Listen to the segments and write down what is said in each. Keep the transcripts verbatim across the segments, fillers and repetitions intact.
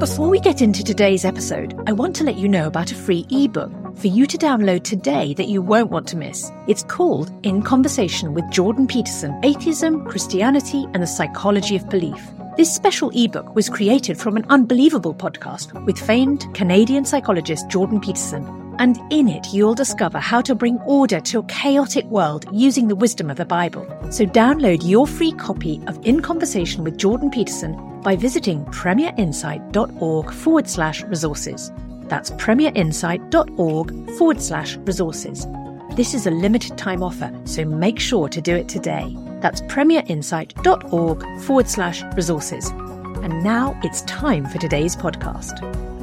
Before we get into today's episode, I want to let you know about a free ebook for you to download today that you won't want to miss. It's called In Conversation with Jordan Peterson, Atheism, Christianity, and the Psychology of Belief. This special ebook was created from an unbelievable podcast with famed Canadian psychologist Jordan Peterson. And in it, you'll discover how to bring order to a chaotic world using the wisdom of the Bible. So download your free copy of In Conversation with Jordan Peterson by visiting premierinsight.org forward slash resources. That's premierinsight.org forward slash resources. This is a limited time offer, so make sure to do it today. That's premierinsight.org forward slash resources. And now it's time for today's podcast.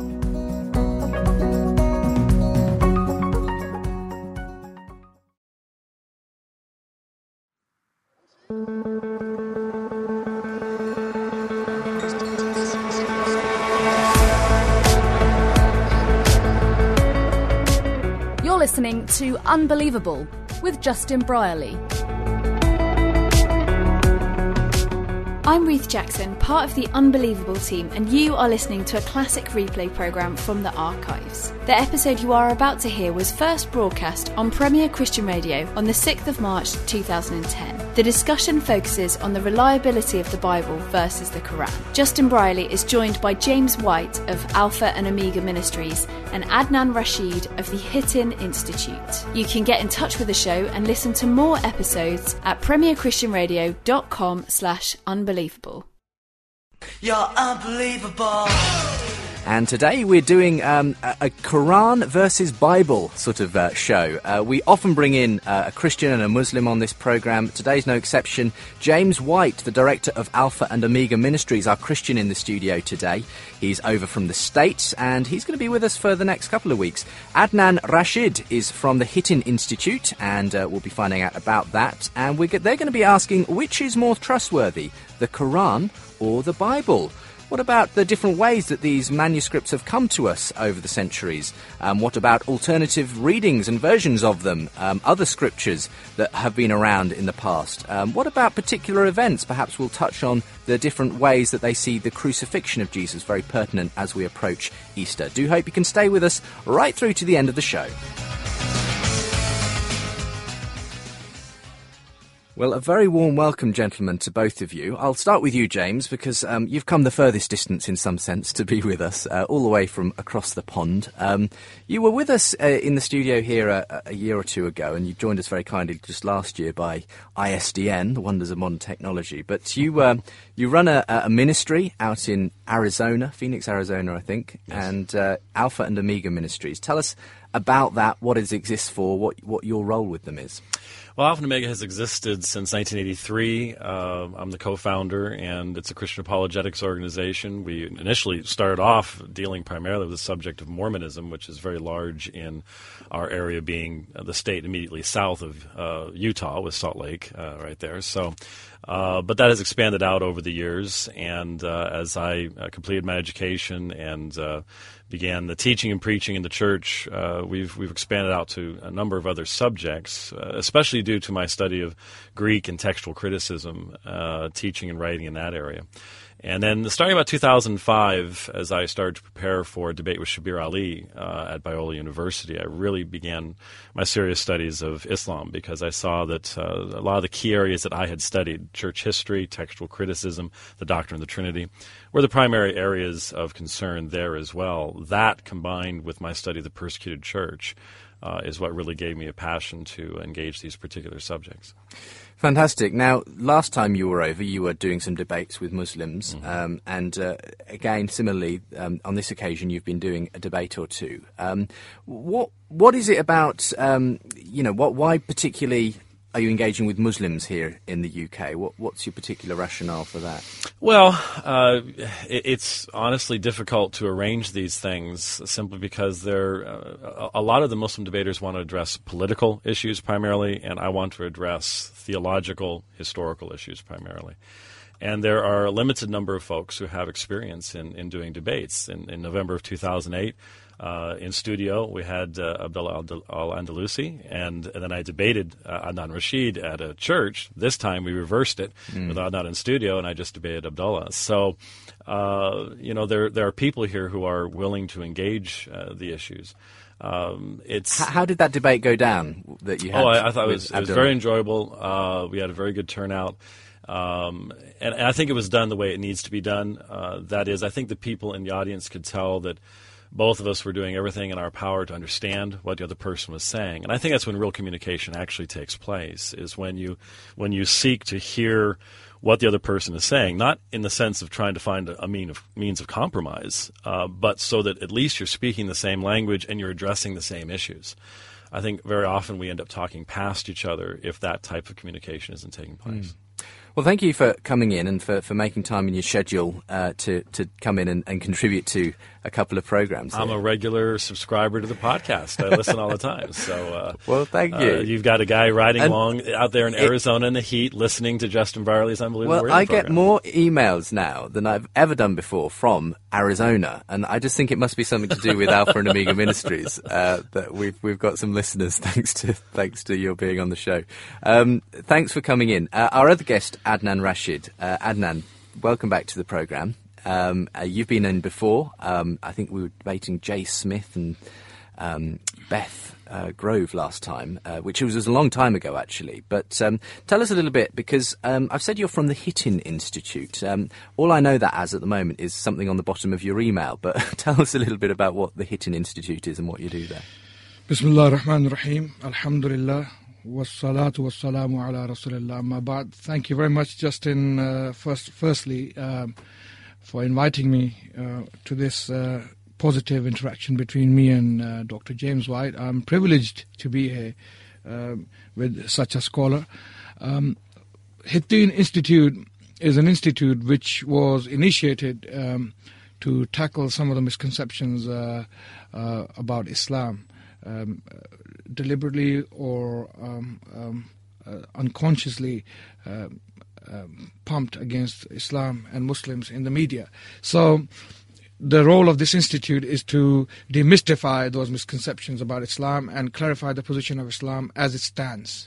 You're listening to Unbelievable with Justin Brierley. I'm Ruth Jackson, part of the Unbelievable team, and you are listening to a classic replay programme from the archives. The episode you are about to hear was first broadcast on Premier Christian Radio on the sixth of March two thousand ten. The discussion focuses on the reliability of the Bible versus the Quran. Justin Brierley is joined by James White of Alpha and Omega Ministries and Adnan Rashid of the Hittin Institute. You can get in touch with the show and listen to more episodes at premierchristianradio.com slash unbelievable. You're unbelievable. And today we're doing um, a, a Quran versus Bible sort of uh, show. Uh, we often bring in uh, a Christian and a Muslim on this programme. Today's no exception. James White, the director of Alpha and Omega Ministries, our Christian in the studio today. He's over from the States and he's going to be with us for the next couple of weeks. Adnan Rashid is from the Hittin Institute and uh, we'll be finding out about that. And we're, they're going to be asking which is more trustworthy, the Quran or the Bible? What about the different ways that these manuscripts have come to us over the centuries? Um, what about alternative readings and versions of them, um, other scriptures that have been around in the past? Um, what about particular events? Perhaps we'll touch on the different ways that they see the crucifixion of Jesus, very pertinent as we approach Easter. Do hope you can stay with us right through to the end of the show. Well, a very warm welcome, gentlemen, to both of you. I'll start with you, James, because um, you've come the furthest distance, in some sense, to be with us, uh, all the way from across the pond. Um, you were with us uh, in the studio here a, a year or two ago, and you joined us very kindly just last year by I S D N, the Wonders of Modern Technology. But you um, you run a, a ministry out in Arizona, Phoenix, Arizona, I think, yes. and uh, Alpha and Omega Ministries. Tell us about that, what it exists for, what what your role with them is. Well, Alpha and Omega has existed since nineteen eighty-three. Uh, I'm the co-founder, and it's a Christian apologetics organization. We initially started off dealing primarily with the subject of Mormonism, which is very large in our area, being the state immediately south of uh, Utah with Salt Lake uh, right there. So, uh, but that has expanded out over the years, and uh, as I uh, completed my education and uh, began the teaching and preaching in the church, uh, we've we've expanded out to a number of other subjects, uh, especially due to my study of Greek and textual criticism, uh, teaching and writing in that area. And then starting about two thousand five, as I started to prepare for a debate with Shabir Ali uh, at Biola University, I really began my serious studies of Islam because I saw that uh, a lot of the key areas that I had studied, church history, textual criticism, the doctrine of the Trinity, were the primary areas of concern there as well. That, combined with my study of the persecuted church, uh, is what really gave me a passion to engage these particular subjects. Fantastic. Now, last time you were over, you were doing some debates with Muslims, mm-hmm. um, and uh, again, similarly, um, on this occasion, you've been doing a debate or two. Um, what what is it about? Um, you know, what why particularly are you engaging with Muslims here in the U K? What what's your particular rationale for that? Well, uh, it, it's honestly difficult to arrange these things simply because there uh, a lot of the Muslim debaters want to address political issues primarily, and I want to address theological, historical issues primarily. And there are a limited number of folks who have experience in, in doing debates. In, in November of two thousand eight, Uh, in studio, we had uh, Abdullah Al-Andalusi, and, and then I debated uh, Adnan Rashid at a church. This time we reversed it mm. with Adnan in studio, and I just debated Abdullah. So, uh, you know, there there are people here who are willing to engage uh, the issues. Um, it's how, how did that debate go down that you had? Oh, I, I thought it was, it was very enjoyable. Uh, we had a very good turnout. Um, and, and I think it was done the way it needs to be done. Uh, that is, I think the people in the audience could tell that both of us were doing everything in our power to understand what the other person was saying. And I think that's when real communication actually takes place, is when you when you seek to hear what the other person is saying, not in the sense of trying to find a, a mean of, means of compromise, uh, but so that at least you're speaking the same language and you're addressing the same issues. I think very often we end up talking past each other if that type of communication isn't taking place. Mm. Well, thank you for coming in and for, for making time in your schedule uh, to, to come in and, and contribute to a couple of programs. I'm here. a regular subscriber to the podcast. I listen all the time. So, uh, well, thank you. Uh, you've got a guy riding and along out there in it, Arizona in the heat, listening to Justin Brierley's Unbelievable Well, Radio I program. get more emails now than I've ever done before from Arizona, and I just think it must be something to do with Alpha and Omega Ministries uh, that we've we've got some listeners thanks to thanks to your being on the show. Um, thanks for coming in. Uh, our other guest, Adnan Rashid. Uh, Adnan, welcome back to the program. Um, uh, you've been in before. Um, I think we were debating Jay Smith and um, Beth uh, Grove last time, uh, which was, was a long time ago, actually. But um, tell us a little bit, because um, I've said you're from the Hittin Institute. Um, all I know that as at the moment is something on the bottom of your email. But tell us a little bit about what the Hittin Institute is and what you do there. Bismillah ar-Rahman ar-Rahim. Alhamdulillah. Wassalatu wassalamu ala Rasulillah. Amma ba'd. Thank you very much, Justin, uh, first, firstly, um, for inviting me uh, to this uh, positive interaction between me and uh, Doctor James White. I'm privileged to be here uh, with such a scholar. Um, Hittin Institute is an institute which was initiated um, to tackle some of the misconceptions uh, uh, about Islam. Um, deliberately or um, um, uh, unconsciously uh, um, pumped against Islam and Muslims in the media. So the role of this institute is to demystify those misconceptions about Islam and clarify the position of Islam as it stands.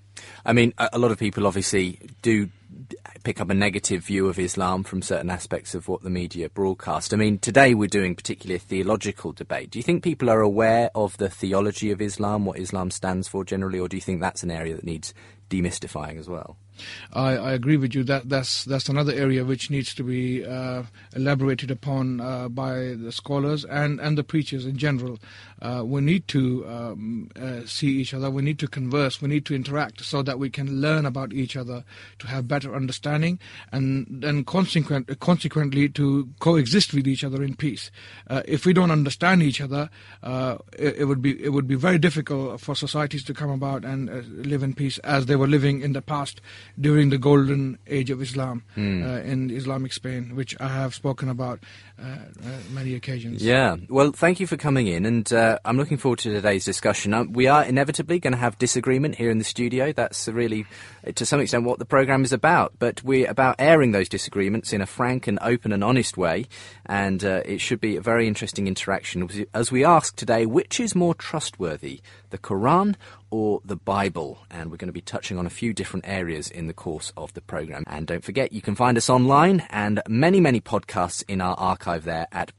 I mean, a, a lot of people obviously do pick up a negative view of Islam from certain aspects of what the media broadcast. I mean, today we're doing particularly a theological debate. Do you think people are aware of the theology of Islam, what Islam stands for generally, or do you think that's an area that needs demystifying as well? I, I agree with you. That that's that's another area which needs to be uh, elaborated upon uh, by the scholars and, and the preachers in general. Uh, we need to um, uh, see each other. We need to converse. We need to interact so that we can learn about each other, to have better understanding, and then consequent, consequently to coexist with each other in peace. Uh, if we don't understand each other, uh, it, it would be it would be very difficult for societies to come about and uh, live in peace as they were living in the past during the golden age of Islam mm. uh, in Islamic Spain, which I have spoken about uh, uh, many occasions. Yeah, well, thank you for coming in, and uh, I'm looking forward to today's discussion. Uh, we are inevitably going to have disagreement here in the studio. That's really, to some extent, what the programme is about, but we're about airing those disagreements in a frank and open and honest way, and uh, it should be a very interesting interaction as we ask today, which is more trustworthy, the Quran or the Bible? And we're going to be touching on a few different areas in the course of the programme. And don't forget, you can find us online and many, many podcasts in our archive there at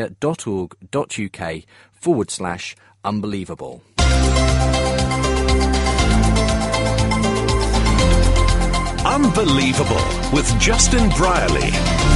premier.org.uk forward slash unbelievable. Unbelievable with Justin Brierley.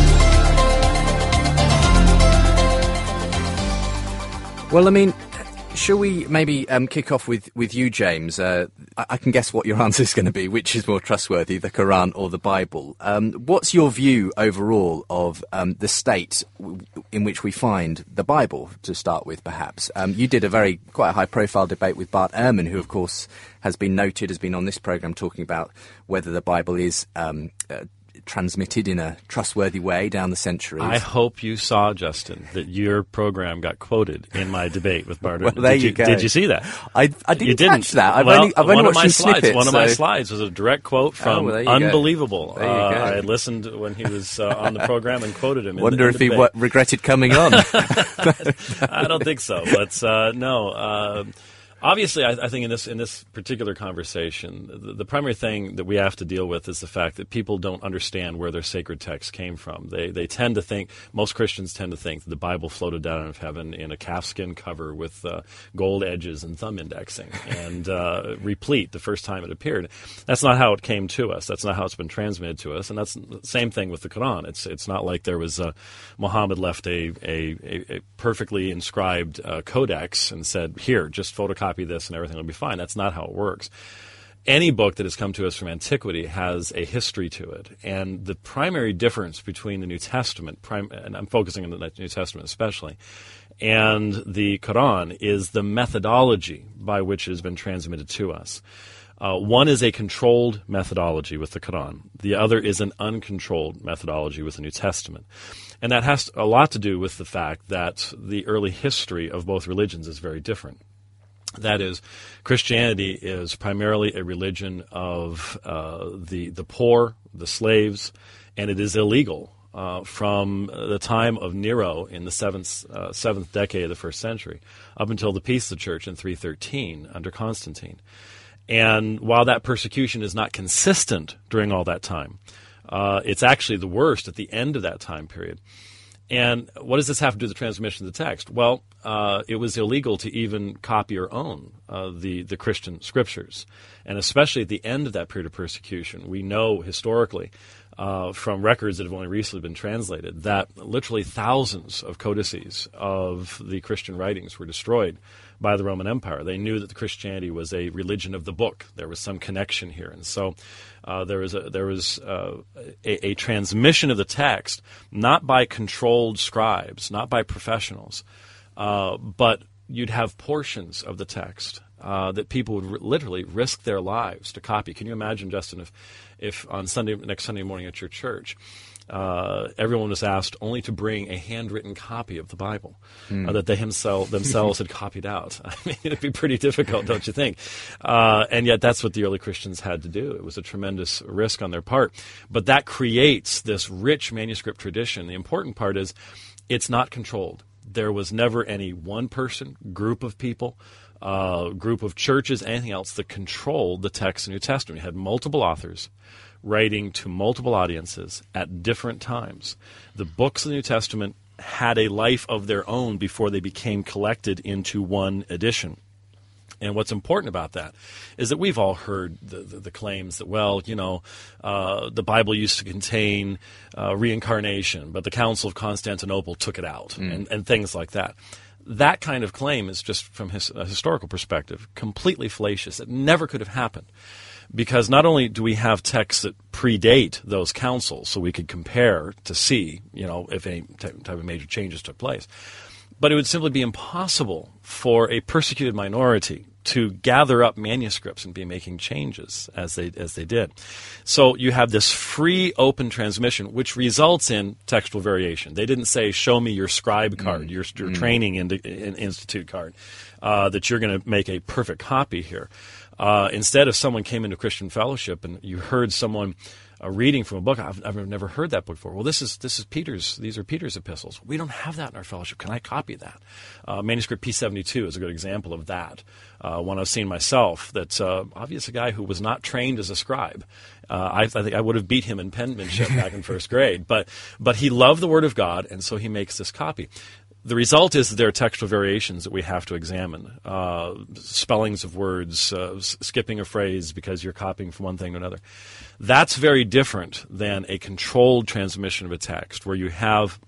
Well, I mean, shall we maybe um, kick off with, with you, James? Uh, I, I can guess what your answer is going to be, which is more trustworthy, the Quran or the Bible. Um, what's your view overall of um, the state w- in which we find the Bible, to start with, perhaps? Um, you did a very, quite a high-profile debate with Bart Ehrman, who, of course, has been noted, has been on this programme talking about whether the Bible is um, uh, transmitted in a trustworthy way down the centuries. I hope you saw, Justin, that your program got quoted in my debate with Barter. Well, there did you, you go. Did you see that? I, I didn't, you didn't catch that. I've well, only, I've only one watched of my some slides. snippets. One of so. my slides was a direct quote from oh, well, Unbelievable. There you uh, go. I listened when he was uh, on the program and quoted him. In Wonder the, in if the he debate. w- regretted coming on. I don't think so, but uh, no. Uh, Obviously, I, I think in this in this particular conversation, the, the primary thing that we have to deal with is the fact that people don't understand where their sacred text came from. They they tend to think, most Christians tend to think that the Bible floated down out of heaven in a calfskin cover with uh, gold edges and thumb indexing and uh, replete the first time it appeared. That's not how it came to us. That's not how it's been transmitted to us. And that's the same thing with the Quran. It's it's not like there was uh, Muhammad left a, a, a, a perfectly inscribed uh, codex and said, here, just photocopy this and everything will be fine. That's not how it works. Any book that has come to us from antiquity has a history to it. And the primary difference between the New Testament, prim- and I'm focusing on the New Testament especially, and the Quran is the methodology by which it has been transmitted to us. Uh, one is a controlled methodology with the Quran. The other is an uncontrolled methodology with the New Testament. And that has a lot to do with the fact that the early history of both religions is very different. That is, Christianity is primarily a religion of uh, the the poor, the slaves, and it is illegal uh, from the time of Nero in the seventh uh, seventh decade of the first century up until the peace of the church in three thirteen under Constantine. And while that persecution is not consistent during all that time, uh, it's actually the worst at the end of that time period. And what does this have to do with the transmission of the text? Well, uh, it was illegal to even copy or own uh, the, the Christian scriptures. And especially at the end of that period of persecution, we know historically uh, from records that have only recently been translated that literally thousands of codices of the Christian writings were destroyed by the Roman Empire. They knew that the Christianity was a religion of the book. There was some connection here. And so uh, there was, a, there was uh, a, a transmission of the text, not by controlled scribes, not by professionals, uh, but you'd have portions of the text uh, that people would r- literally risk their lives to copy. Can you imagine, Justin, if, if on Sunday, next Sunday morning at your church, Uh, everyone was asked only to bring a handwritten copy of the Bible mm. uh, that they himself, themselves had copied out. I mean, it'd be pretty difficult, don't you think? Uh, and yet that's what the early Christians had to do. It was a tremendous risk on their part. But that creates this rich manuscript tradition. The important part is it's not controlled. There was never any one person, group of people, uh, group of churches, anything else that controlled the text of the New Testament. You had multiple authors writing to multiple audiences at different times. The books of the New Testament had a life of their own before they became collected into one edition. And what's important about that is that we've all heard the, the, the claims that, well, you know, uh, the Bible used to contain uh, reincarnation, but the Council of Constantinople took it out, mm. and, and things like that. That kind of claim is just, from his, a historical perspective, completely fallacious. It never could have happened. Because not only do we have texts that predate those councils, so we could compare to see, you know, if any type of major changes took place, but it would simply be impossible for a persecuted minority to gather up manuscripts and be making changes as they as they did. So you have this free, open transmission, which results in textual variation. They didn't say, "Show me your scribe card, mm. your, your mm. training in, in institute card, uh, that you're going to make a perfect copy here." Uh, instead, if someone came into Christian fellowship and you heard someone uh, reading from a book, I've, I've never heard that book before. Well, this is this is Peter's. These are Peter's epistles. We don't have that in our fellowship. Can I copy that? Uh, Manuscript P seventy-two is a good example of that. Uh, one I've seen myself. That's uh, obviously a guy who was not trained as a scribe. Uh, I, I think I would have beat him in penmanship back in first grade. But but he loved the Word of God, and so he makes this copy. The result is that there are textual variations that we have to examine. Uh, spellings of words, uh, s- skipping a phrase because you're copying from one thing to another. That's very different than a controlled transmission of a text where you have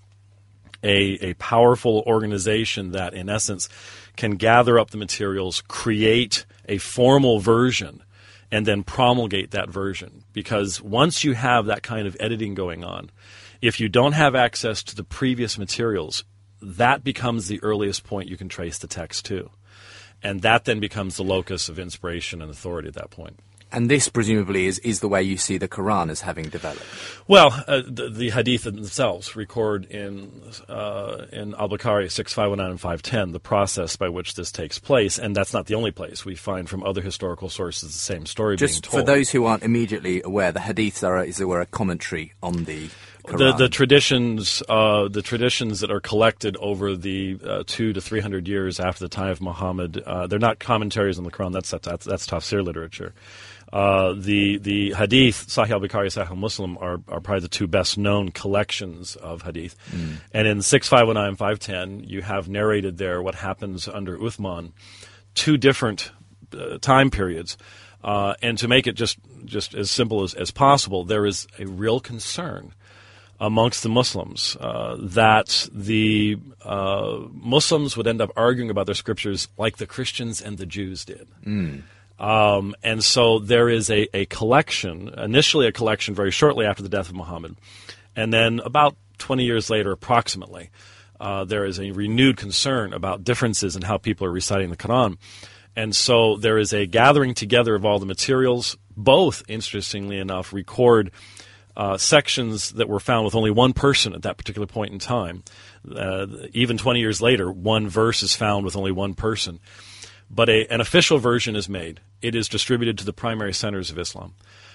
a, a powerful organization that, in essence, can gather up the materials, create a formal version, and then promulgate that version. Because once you have that kind of editing going on, if you don't have access to the previous materials, that becomes the earliest point you can trace the text to. And that then becomes the locus of inspiration and authority at that point. And this, presumably, is, is the way you see the Quran as having developed? Well, uh, the, the hadith themselves record in uh, in Al-Bukhari six five one nine and five ten the process by which this takes place, and that's not the only place. We find from other historical sources the same story being told. Just for those who aren't immediately aware, the hadiths are, as it were, a commentary on the Quran. The, the traditions, uh, the traditions that are collected over the uh, two to three hundred years after the time of Muhammad, uh, they're not commentaries on the Quran. That's that's, that's tafsir literature. Uh, the the hadith, Sahih al-Bukhari, Sahih al-Muslim, are, are probably the two best-known collections of hadith. Mm. And in six five one nine and five ten, you have narrated there what happens under Uthman, two different uh, time periods. Uh, and to make it just, just as simple as, as possible, there is a real concern amongst the Muslims uh, that the uh, Muslims would end up arguing about their scriptures like the Christians and the Jews did. Mm. Um, and so there is a, a collection, initially a collection very shortly after the death of Muhammad, and then about twenty years later, approximately, uh, there is a renewed concern about differences in how people are reciting the Quran. And so there is a gathering together of all the materials. Both, interestingly enough, record uh, sections that were found with only one person at that particular point in time. Uh, even twenty years later, one verse is found with only one person. But a, an official version is made. It is distributed to the primary centers of Islam.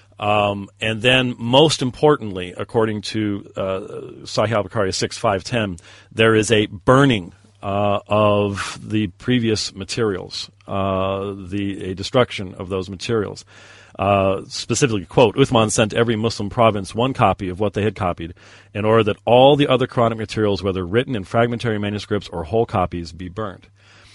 Um, and then, most importantly, according to uh, Sahih al-Bukhari six five ten, there is a burning uh, of the previous materials, uh, the a destruction of those materials. Uh, specifically, quote, Uthman sent every Muslim province one copy of what they had copied in order that all the other Quranic materials, whether written in fragmentary manuscripts or whole copies, be burned.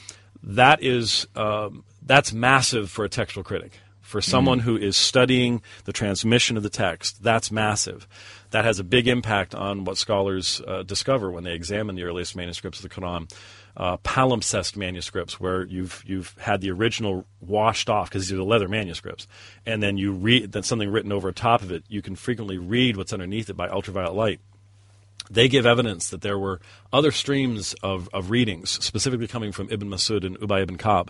That is um, that's massive for a textual critic. For someone mm. who is studying the transmission of the text, that's massive. That has a big impact on what scholars uh, discover when they examine the earliest manuscripts of the Quran. Uh, palimpsest manuscripts, where you've you've had the original washed off because these are the leather manuscripts, and then you read that's something written over top of it. You can frequently read what's underneath it by ultraviolet light. They give evidence that there were other streams of, of readings, specifically coming from Ibn Masud and Ubay ibn Ka'b,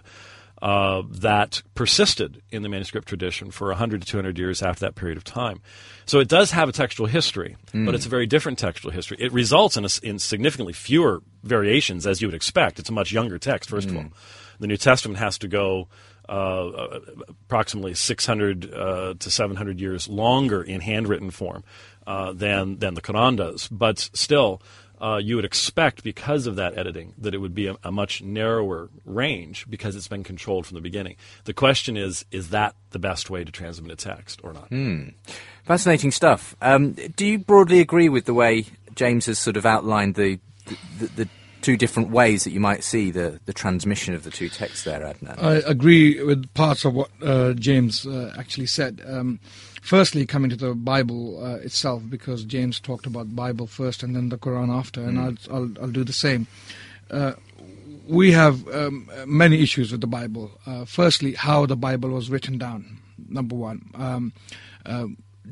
uh, that persisted in the manuscript tradition for one hundred to two hundred years after that period of time. So it does have a textual history, mm. but it's a very different textual history. It results in, a, in significantly fewer variations, as you would expect. It's a much younger text, first mm. of all. The New Testament has to go uh, approximately six hundred uh, to seven hundred years longer in handwritten form. Uh, than than the Quran does. But still, uh, you would expect, because of that editing, that it would be a, a much narrower range because it's been controlled from the beginning. The question is, is that the best way to transmit a text or not? Mm. Fascinating stuff. Um, do you broadly agree with the way James has sort of outlined the the, the, the two different ways that you might see the, the transmission of the two texts there, Adnan? I agree with parts of what uh, James uh, actually said. Um, Firstly, coming to the Bible uh, itself, because James talked about Bible first and then the Quran after, and mm. I'll, I'll, I'll do the same. Uh, we have um, many issues with the Bible. Uh, firstly, how the Bible was written down, number one. Um, uh,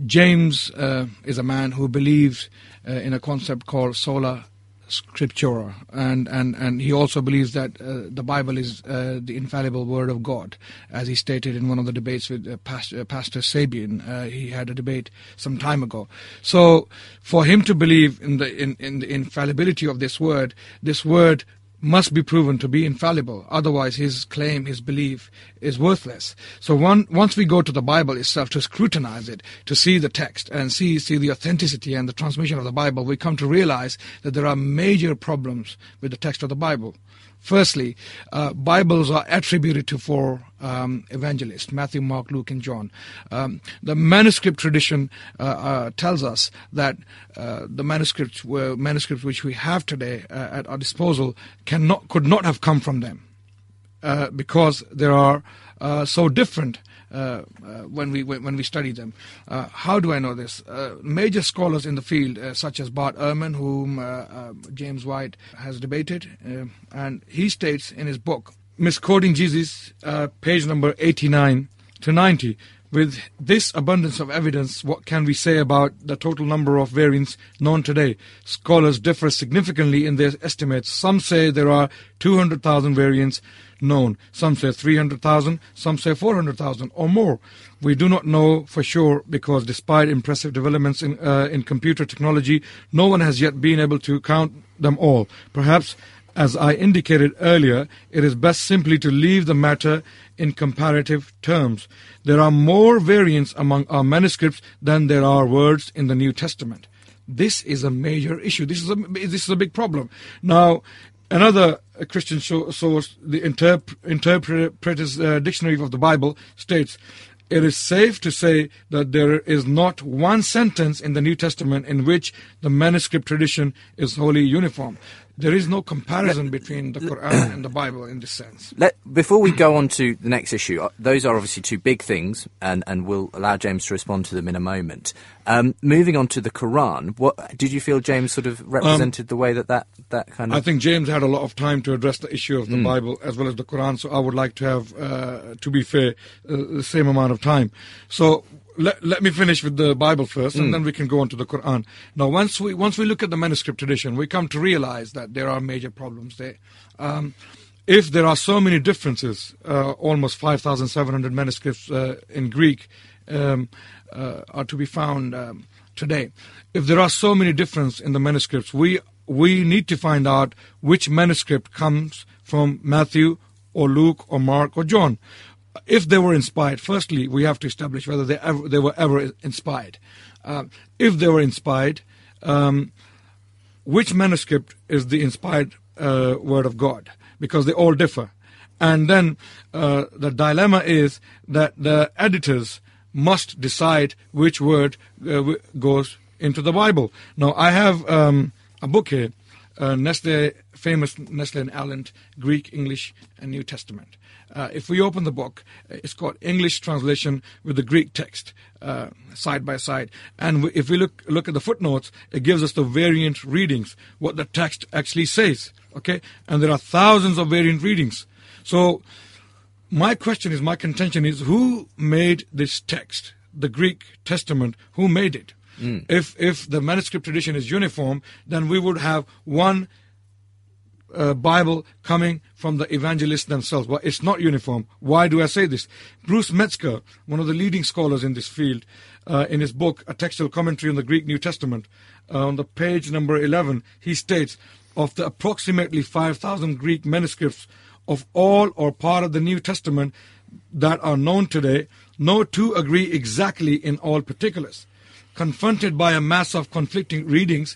James uh, is a man who believes uh, in a concept called sola scriptura, and, and, and he also believes that uh, the Bible is uh, the infallible word of God, as he stated in one of the debates with uh, Pastor, uh, Pastor Sabian. Uh, he had a debate some time ago. So for him to believe in the in, in the infallibility of this word, this word must be proven to be infallible. Otherwise, his claim, his belief is worthless. So one, once we go to the Bible itself to scrutinize it, to see the text and see, see the authenticity and the transmission of the Bible, we come to realize that there are major problems with the text of the Bible. Firstly, uh, Bibles are attributed to four um, evangelists, Matthew, Mark, Luke, and John. Um, the manuscript tradition uh, uh, tells us that uh, the manuscripts were manuscripts which we have today uh, at our disposal cannot could not have come from them uh, because they are uh, so different. Uh, uh, when we when we study them. Uh, how do I know this? Uh, major scholars in the field, uh, such as Bart Ehrman, whom uh, uh, James White has debated, uh, and he states in his book, Misquoting Jesus, uh, page number eighty-nine to ninety, With this abundance of evidence, what can we say about the total number of variants known today? Scholars differ significantly in their estimates. Some say there are two hundred thousand variants known. Some say three hundred thousand. Some say four hundred thousand or more. We do not know for sure because despite impressive developments in, uh, in computer technology, no one has yet been able to count them all. Perhaps, as I indicated earlier, it is best simply to leave the matter in comparative terms. There are more variants among our manuscripts than there are words in the New Testament. This is a major issue. This is a, this is a big problem. Now, another Christian source, the Interp- Interpreter's uh, Dictionary of the Bible, states, it is safe to say that there is not one sentence in the New Testament in which the manuscript tradition is wholly uniform. There is no comparison Let, between the Quran and the Bible in this sense. Let, before we go on to the next issue, those are obviously two big things, and, and we'll allow James to respond to them in a moment. Um, moving on to the Quran, what did you feel James sort of represented um, the way that, that that kind of... I think James had a lot of time to address the issue of the mm. Bible as well as the Quran, so I would like to have, uh, to be fair, uh, the same amount of time. So... Let, let me finish with the Bible first, and mm. then we can go on to the Quran. Now, once we once we look at the manuscript tradition, we come to realize that there are major problems there. Um, if there are so many differences, uh, almost five thousand seven hundred manuscripts uh, in Greek um, uh, are to be found um, today. If there are so many differences in the manuscripts, we we need to find out which manuscript comes from Matthew or Luke or Mark or John. If they were inspired, firstly, we have to establish whether they ever, they were ever inspired. Uh, if they were inspired, um, which manuscript is the inspired uh, word of God? Because they all differ. And then uh, the dilemma is that the editors must decide which word uh, goes into the Bible. Now, I have um, a book here, uh, Nestle, famous Nestle and Aland, Greek, English, and New Testament. Uh, if we open the book, it's got English translation with the Greek text uh, side by side. And we, if we look look at the footnotes, it gives us the variant readings, what the text actually says. Okay, and there are thousands of variant readings. So my question is, my contention is, who made this text, the Greek Testament? Who made it? Mm. If if the manuscript tradition is uniform, then we would have one Uh, Bible coming from the evangelists themselves. But it's not uniform. Why do I say this? Bruce Metzger, one of the leading scholars in this field, uh, in his book, A Textual Commentary on the Greek New Testament, uh, on the page number eleven, he states, of the approximately five thousand Greek manuscripts of all or part of the New Testament that are known today, no two agree exactly in all particulars. Confronted by a mass of conflicting readings,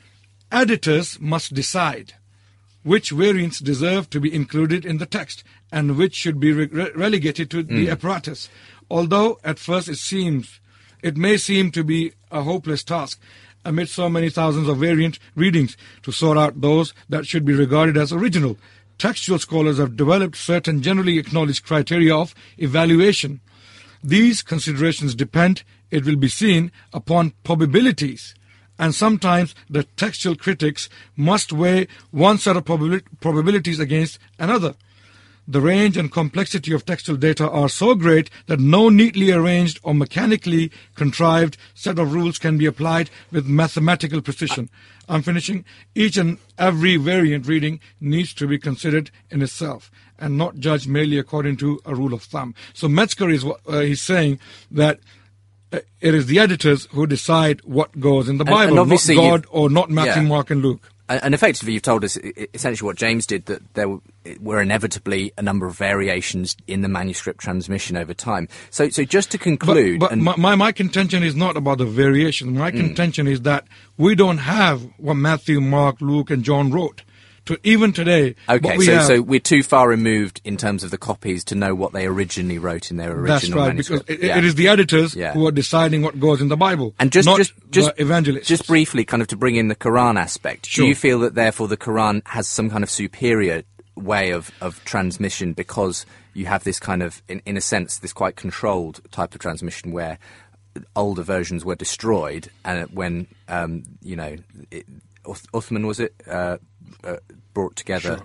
editors must decide which variants deserve to be included in the text and which should be re- relegated to mm. the apparatus. Although at first it seems, it may seem to be a hopeless task amid so many thousands of variant readings to sort out those that should be regarded as original. Textual scholars have developed certain generally acknowledged criteria of evaluation. These considerations depend, it will be seen, upon probabilities. And sometimes the textual critics must weigh one set of probabil- probabilities against another. The range and complexity of textual data are so great that no neatly arranged or mechanically contrived set of rules can be applied with mathematical precision. I'm finishing. Each and every variant reading needs to be considered in itself and not judged merely according to a rule of thumb. So Metzger is what uh, he's saying, that it is the editors who decide what goes in the Bible, and, and not God or not Matthew, yeah. Mark, and Luke. And, and effectively, you've told us essentially what James did, that there were inevitably a number of variations in the manuscript transmission over time. So, so just to conclude... But, but and my, my, my contention is not about the variation. My mm. contention is that we don't have what Matthew, Mark, Luke, and John wrote. To even today, okay, we so have, so we're too far removed in terms of the copies to know what they originally wrote in their original That's right, manuscript. because it, yeah. it is the editors yeah. who are deciding what goes in the Bible, and just, not just, just, the evangelists. Just briefly, kind of to bring in the Quran aspect, sure. do you feel that therefore the Quran has some kind of superior way of, of transmission because you have this kind of, in, in a sense, this quite controlled type of transmission where older versions were destroyed, and when, um, you know, it, Uthman, was it, uh, uh, brought together sure.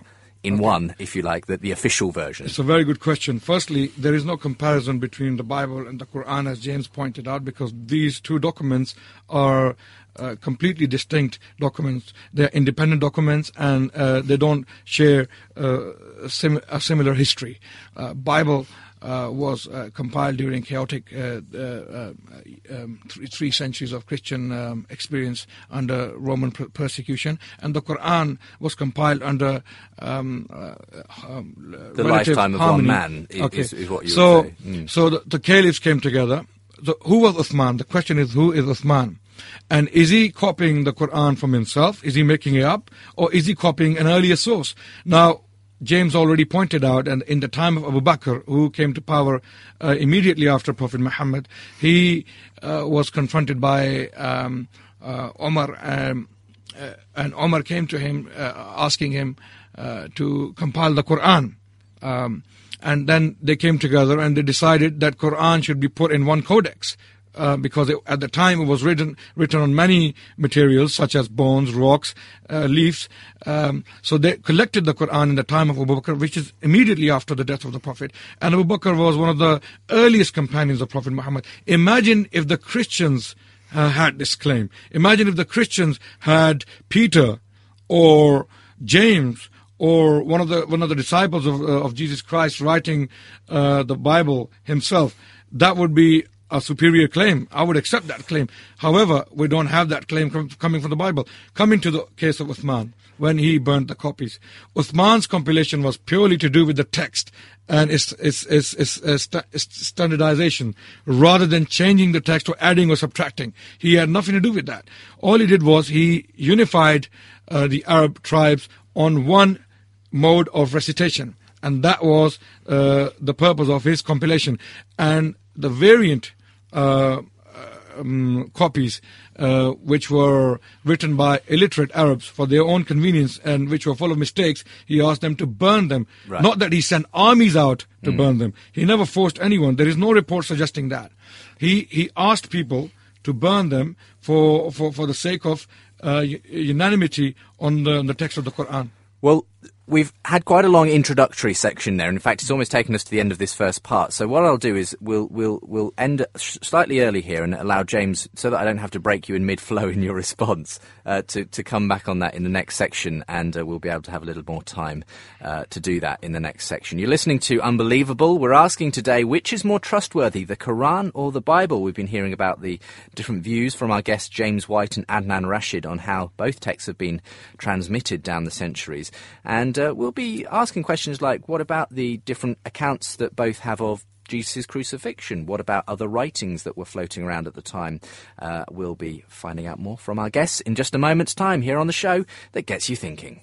in one, if you like, the, the official version? It's a very good question. Firstly, there is no comparison between the Bible and the Quran, as James pointed out, because these two documents are uh, completely distinct documents. They're independent documents, and uh, they don't share uh, a, sim- a similar history. Uh, Bible Uh, was uh, compiled during chaotic uh, uh, uh, um, three, three centuries of Christian um, experience under Roman per- persecution, and the Quran was compiled under um, uh, um, the relative lifetime of harmony. one man is, okay. is, is what you so, would say. Mm. So the, the caliphs came together. So who was Uthman? The question is, who is Uthman? And is he copying the Quran from himself? Is he making it up? Or is he copying an earlier source? Now, James already pointed out, and in the time of Abu Bakr, who came to power uh, immediately after Prophet Muhammad, he uh, was confronted by um, uh, Omar, um, uh, and Omar came to him uh, asking him uh, to compile the Quran. Um, and then they came together and they decided that Quran should be put in one codex. Uh, because it, at the time it was written written on many materials such as bones, rocks, uh, leaves. Um, so they collected the Quran in the time of Abu Bakr, which is immediately after the death of the Prophet. And Abu Bakr was one of the earliest companions of Prophet Muhammad. Imagine if the Christians uh, had this claim. Imagine if the Christians had Peter or James or one of the one of the disciples of, uh, of Jesus Christ writing uh, the Bible himself. That would be a superior claim. I would accept that claim. However, we don't have that claim com- coming from the Bible. Coming to the case of Uthman, when he burnt the copies. Uthman's compilation was purely to do with the text and its, its, its, its, its, st- its standardization, rather than changing the text or adding or subtracting. He had nothing to do with that. All he did was he unified uh, the Arab tribes on one mode of recitation. And that was uh, the purpose of his compilation. And the variant uh, um, copies, uh, which were written by illiterate Arabs for their own convenience and which were full of mistakes, he asked them to burn them. Right. Not that he sent armies out to Mm. burn them. He never forced anyone. There is no report suggesting that. He he asked people to burn them for for, for the sake of uh, unanimity on the, on the text of the Quran. Well, we've had quite a long introductory section there. In fact, it's almost taken us to the end of this first part. So what I'll do is we'll we'll we'll end slightly early here and allow James, so that I don't have to break you in mid-flow in your response, uh, to to come back on that in the next section, and uh, we'll be able to have a little more time uh, to do that in the next section. You're listening to Unbelievable. We're asking today, which is more trustworthy, the Quran or the Bible? We've been hearing about the different views from our guests James White and Adnan Rashid on how both texts have been transmitted down the centuries. And uh, we'll be asking questions like, what about the different accounts that both have of Jesus' crucifixion? What about other writings that were floating around at the time? Uh, we'll be finding out more from our guests in just a moment's time here on the show that gets you thinking.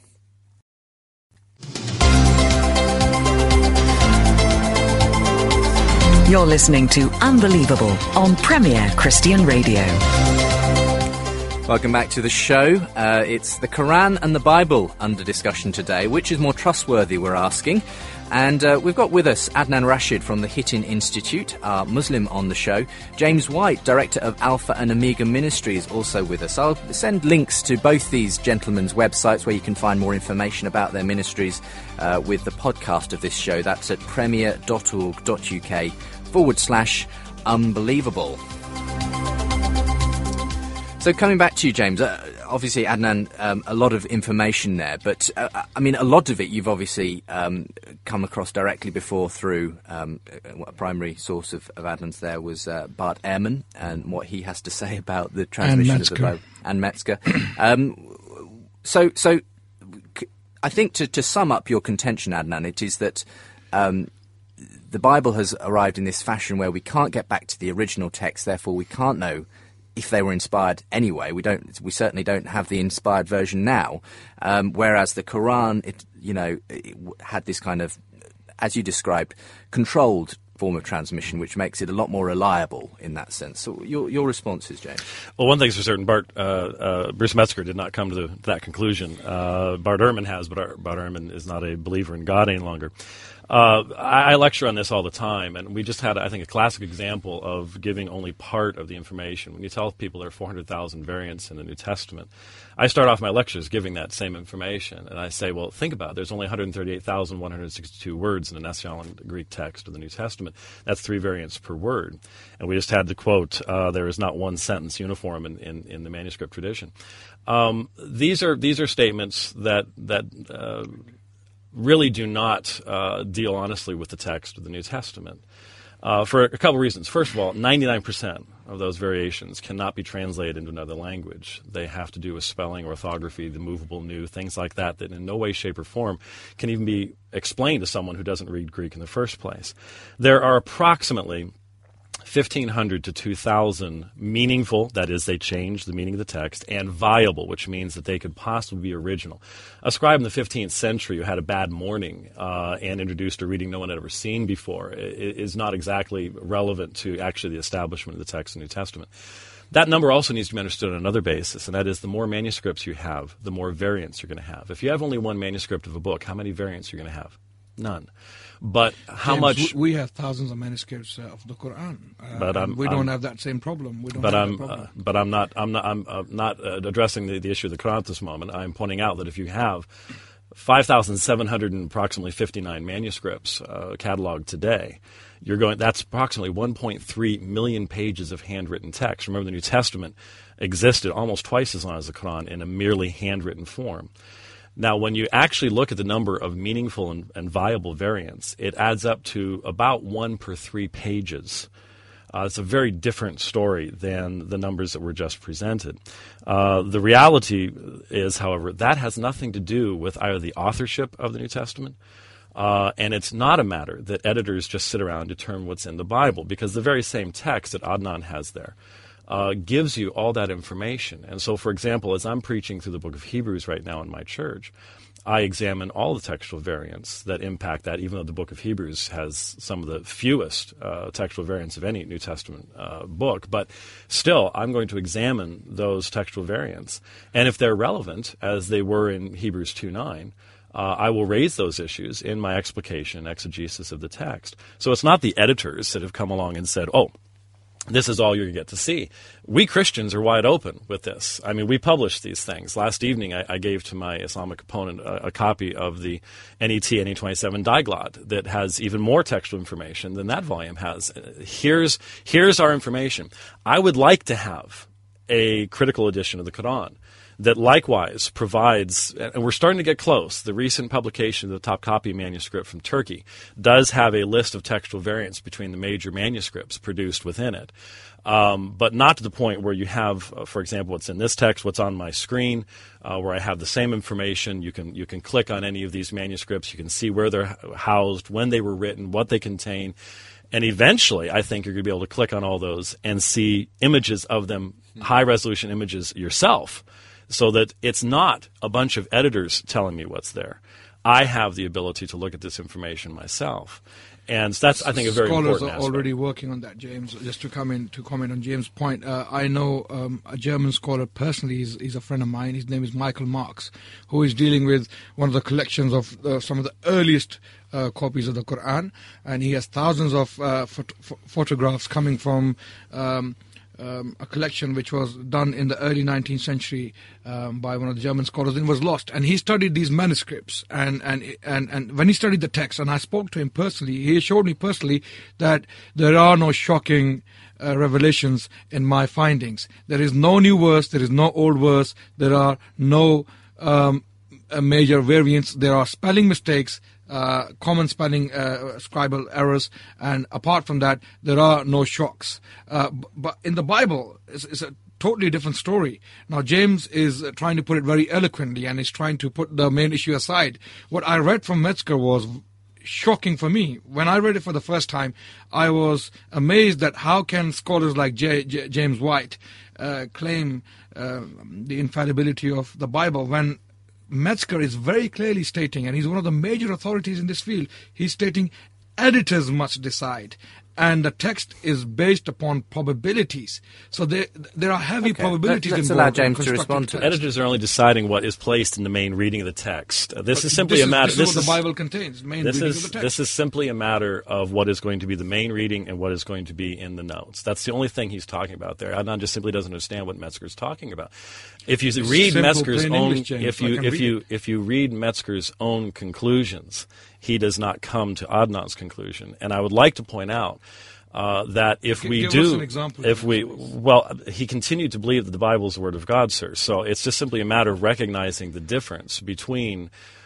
You're listening to Unbelievable on Premier Christian Radio. Welcome back to the show. Uh, it's the Quran and the Bible under discussion today. Which is more trustworthy, we're asking. And uh, we've got with us Adnan Rashid from the Hittin Institute, our Muslim on the show. James White, director of Alpha and Omega Ministries, also with us. I'll send links to both these gentlemen's websites where you can find more information about their ministries uh, with the podcast of this show. That's at premier.org.uk forward slash unbelievable. So coming back to you, James, uh, obviously, Adnan, um, a lot of information there, but uh, I mean, a lot of it you've obviously um, come across directly before through um, a primary source of, of Adnan's there was uh, Bart Ehrman and what he has to say about the transmission of the Bible. And Metzger. um, so, so I think to, to sum up your contention, Adnan, it is that um, the Bible has arrived in this fashion where we can't get back to the original text, therefore we can't know if they were inspired anyway. We don't. We certainly don't have the inspired version now. Um, whereas the Quran, it you know, it had this kind of, as you described, controlled form of transmission, which makes it a lot more reliable in that sense. So your your responses, James? Well, one thing's for certain, Bart uh, uh, Bruce Metzger did not come to, the, to that conclusion. Uh, Bart Ehrman has, but Bart Ehrman is not a believer in God any longer. Uh, I, I lecture on this all the time, and we just had, I think, a classic example of giving only part of the information. When you tell people there are four hundred thousand variants in the New Testament, I start off my lectures giving that same information, and I say, well, think about it. There's only one hundred thirty-eight thousand one hundred sixty-two words in the Nestle-Aland Greek text of the New Testament. That's three variants per word. And we just had the quote, uh, there is not one sentence uniform in, in, in the manuscript tradition. Um, these are these are statements that that uh, really do not uh, deal honestly with the text of the New Testament uh, for a couple reasons. First of all, ninety-nine percent of those variations cannot be translated into another language. They have to do with spelling, orthography, the movable new, things like that, that in no way, shape, or form can even be explained to someone who doesn't read Greek in the first place. There are approximately fifteen hundred to two thousand meaningful, that is, they change the meaning of the text, and viable, which means that they could possibly be original. A scribe in the fifteenth century who had a bad morning uh, and introduced a reading no one had ever seen before is not exactly relevant to actually the establishment of the text in the New Testament. That number also needs to be understood on another basis, and that is the more manuscripts you have, the more variants you're going to have. If you have only one manuscript of a book, how many variants are you going to have? None. But how James, much? We have thousands of manuscripts uh, of the Quran. Uh, but I'm, we don't I'm, have that same problem. We don't but have I'm, that problem. Uh, but I'm not. I'm not. I'm uh, not uh, addressing the, the issue of the Quran at this moment. I'm pointing out that if you have five thousand seven hundred and approximately fifty-nine manuscripts uh, cataloged today, you're going. That's approximately one point three million pages of handwritten text. Remember, the New Testament existed almost twice as long as the Quran in a merely handwritten form. Now, when you actually look at the number of meaningful and, and viable variants, it adds up to about one per three pages. Uh, it's a very different story than the numbers that were just presented. Uh, the reality is, however, that has nothing to do with either the authorship of the New Testament, uh, and it's not a matter that editors just sit around and determine what's in the Bible, because the very same text that Adnan has there Uh, gives you all that information. And so, for example, as I'm preaching through the book of Hebrews right now in my church, I examine all the textual variants that impact that, even though the book of Hebrews has some of the fewest uh, textual variants of any New Testament uh, book. But still, I'm going to examine those textual variants. And if they're relevant, as they were in Hebrews two nine, Uh, I will raise those issues in my explication and exegesis of the text. So it's not the editors that have come along and said, oh, this is all you're going to get to see. We Christians are wide open with this. I mean, we publish these things. Last evening, I, I gave to my Islamic opponent a, a copy of the N E T N E twenty-seven Diglot that has even more textual information than that volume has. Here's, here's our information. I would like to have a critical edition of the Quran that likewise provides, and we're starting to get close, the recent publication of the Topkapi manuscript from Turkey does have a list of textual variants between the major manuscripts produced within it, um, but not to the point where you have, uh, for example, what's in this text, what's on my screen, uh, where I have the same information. You can you can click on any of these manuscripts. You can see where they're housed, when they were written, what they contain. And eventually, I think you're going to be able to click on all those and see images of them, high-resolution images yourself, so that it's not a bunch of editors telling me what's there. I have the ability to look at this information myself. And that's, I think, a very Scholars important are aspect. already working on that, James. Just to come in to comment on James' point, uh, I know um, a German scholar personally. He's, he's a friend of mine. His name is Michael Marx, who is dealing with one of the collections of uh, some of the earliest uh, copies of the Quran, and he has thousands of uh, phot- ph- photographs coming from Um, Um, a collection which was done in the early nineteenth century um, by one of the German scholars and was lost. And he studied these manuscripts. And, and, and, and when he studied the text, and I spoke to him personally, he assured me personally that there are no shocking uh, revelations in my findings. There is no new verse, there is no old verse, there are no um, major variants, there are spelling mistakes, Uh, common spelling, uh, scribal errors, and apart from that, there are no shocks. Uh, b- but in the Bible, it's, it's a totally different story. Now, James is uh, trying to put it very eloquently, and is trying to put the main issue aside. What I read from Metzger was shocking for me. When I read it for the first time, I was amazed that how can scholars like J- J- James White uh, claim uh, the infallibility of the Bible when Metzger is very clearly stating, and he's one of the major authorities in this field, he's stating editors must decide. and the text is based upon probabilities. So there, there are heavy Okay. probabilities Let's involved. allow in James to respond to constructing it. text. Editors are only deciding what is placed in the main reading of the text. Uh, this But is simply this a matter. This is what the Bible contains. Main This reading is of the text. this is simply a matter of what is going to be the main reading and what is going to be in the notes. That's the only thing he's talking about there. Adnan just simply doesn't understand what Metzger's talking about. If you It's read simple, Metzger's plain own, English, James. if I you can if read you it. if you read Metzger's own conclusions, he does not come to Adnan's conclusion. And I would like to point out. Uh, that if G- we give do, us an example if of we, this, please. well, he continued to believe that the Bible is the Word of God, sir. So it's just simply a matter of recognizing the difference between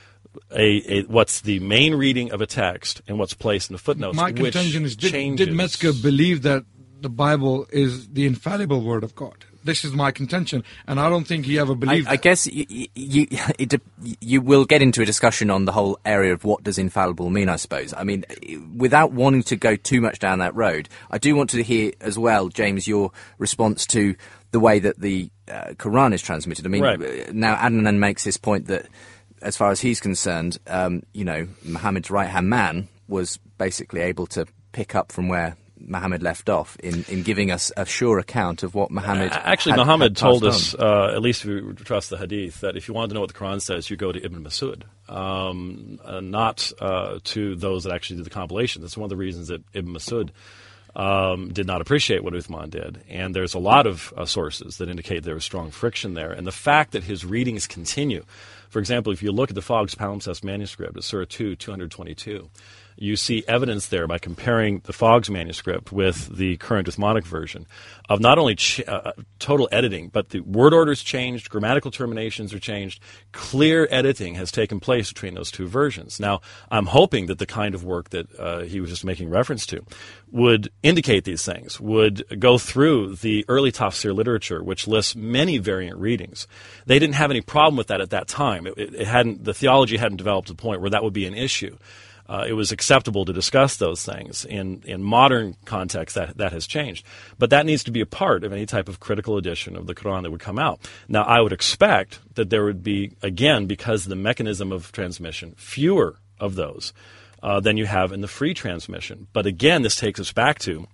a, a what's the main reading of a text and what's placed in the footnotes. My which contention is, did, changes. did Metzger believe that the Bible is the infallible Word of God? This is my contention, and I don't think he ever I, believed I that. guess you, you, it, you will get into a discussion on the whole area of what does infallible mean, I suppose. I mean, without wanting to go too much down that road, I do want to hear as well, James, your response to the way that the uh, Quran is transmitted. I mean, Right. now Adnan makes this point that, as far as he's concerned, um, you know, Muhammad's right-hand man was basically able to pick up from where Muhammad left off in, in giving us a sure account of what Muhammad Uh, Actually, had, Muhammad had told passed us, on. uh, at least if we trust the Hadith, that if you want to know what the Quran says, you go to Ibn Masud, um, uh, not uh, to those that actually did the compilation. That's one of the reasons that Ibn Masud um, did not appreciate what Uthman did. And there's a lot of uh, sources that indicate there was strong friction there. And the fact that his readings continue, for example, if you look at the Fogg's Palimpsest manuscript, it's Surah two, two twenty-two, you see evidence there by comparing the Fogg's manuscript with the current Uthmanic version of not only ch- uh, total editing, but the word orders changed, grammatical terminations are changed. Clear editing has taken place between those two versions. Now, I'm hoping that the kind of work that uh, he was just making reference to would indicate these things, would go through the early tafsir literature, which lists many variant readings. They didn't have any problem with that at that time. It, it, it hadn't, the theology hadn't developed to the point where that would be an issue. Uh, it was acceptable to discuss those things. In, in modern context, that, that has changed. But that needs to be a part of any type of critical edition of the Quran that would come out. Now, I would expect that there would be, again, because of the mechanism of transmission, fewer of those uh, than you have in the free transmission. But again, this takes us back to,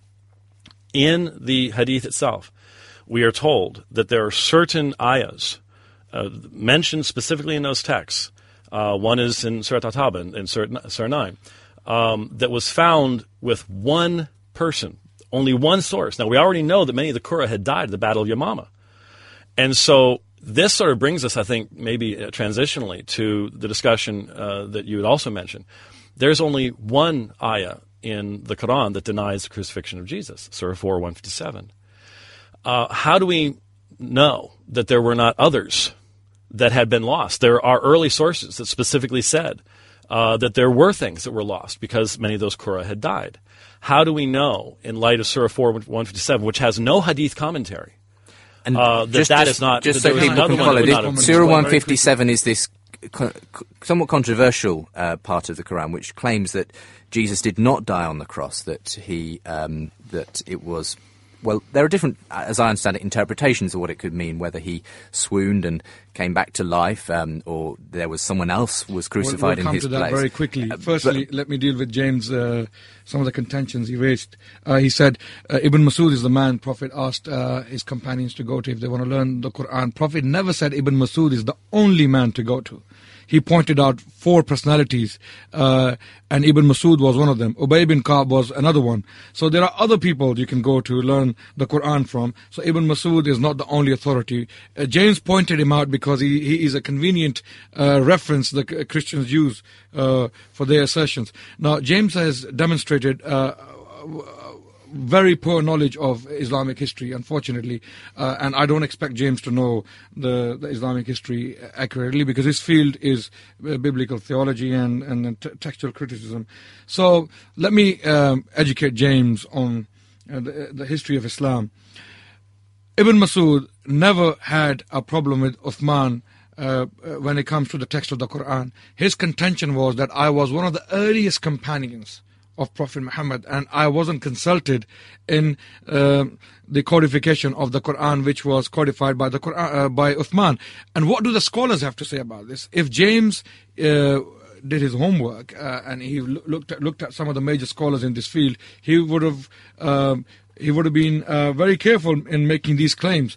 in the Hadith itself, we are told that there are certain ayahs uh, mentioned specifically in those texts. Uh, one is in Surah At-Tawbah, in, in Surah, Surah nine, um, that was found with one person, only one source. Now, we already know that many of the Qurra had died at the Battle of Yamama. And so this sort of brings us, I think, maybe uh, transitionally to the discussion uh, that you had also mentioned. There's only one ayah in the Quran that denies the crucifixion of Jesus, Surah four, one fifty-seven. Uh, how do we know that there were not others that had been lost? There are early sources that specifically said uh, that there were things that were lost because many of those Qurra had died. How do we know, in light of Surah four, one fifty-seven, which has no hadith commentary, And uh, that just, that just, is not... just that so there was people another can one follow, that would this, not have been Surah explained. one fifty-seven is this co- co- somewhat controversial uh, part of the Quran, which claims that Jesus did not die on the cross, that he um, that it was... Well, there are different, as I understand it, interpretations of what it could mean, whether he swooned and came back to life, um, or there was someone else was crucified we'll, we'll in his come to that place. very quickly. Uh, Firstly, but- let me deal with James, uh, some of the contentions he raised. Uh, he said, uh, Ibn Masud is the man Prophet asked uh, his companions to go to if they want to learn the Quran. Prophet never said Ibn Masud is the only man to go to. He pointed out four personalities, uh, and Ibn Masud was one of them. Ubay bin Ka'b was another one. So there are other people you can go to learn the Quran from. So Ibn Masud is not the only authority. Uh, James pointed him out because he, he is a convenient uh, reference the c- Christians use uh, for their assertions. Now, James has demonstrated uh, very poor knowledge of Islamic history, unfortunately, uh, and I don't expect James to know the, the Islamic history accurately because his field is uh, biblical theology and, and t- textual criticism. So let me um, educate James on uh, the, the history of Islam. Ibn Masud never had a problem with Uthman uh, when it comes to the text of the Quran. His contention was that I was one of the earliest companions of Prophet Muhammad, and I wasn't consulted in uh, the codification of the Quran, which was codified by the Quran, uh, by Uthman. And what do the scholars have to say about this? If James uh, did his homework uh, and he lo- looked at, looked at some of the major scholars in this field, he would have um, he would have been uh, very careful in making these claims.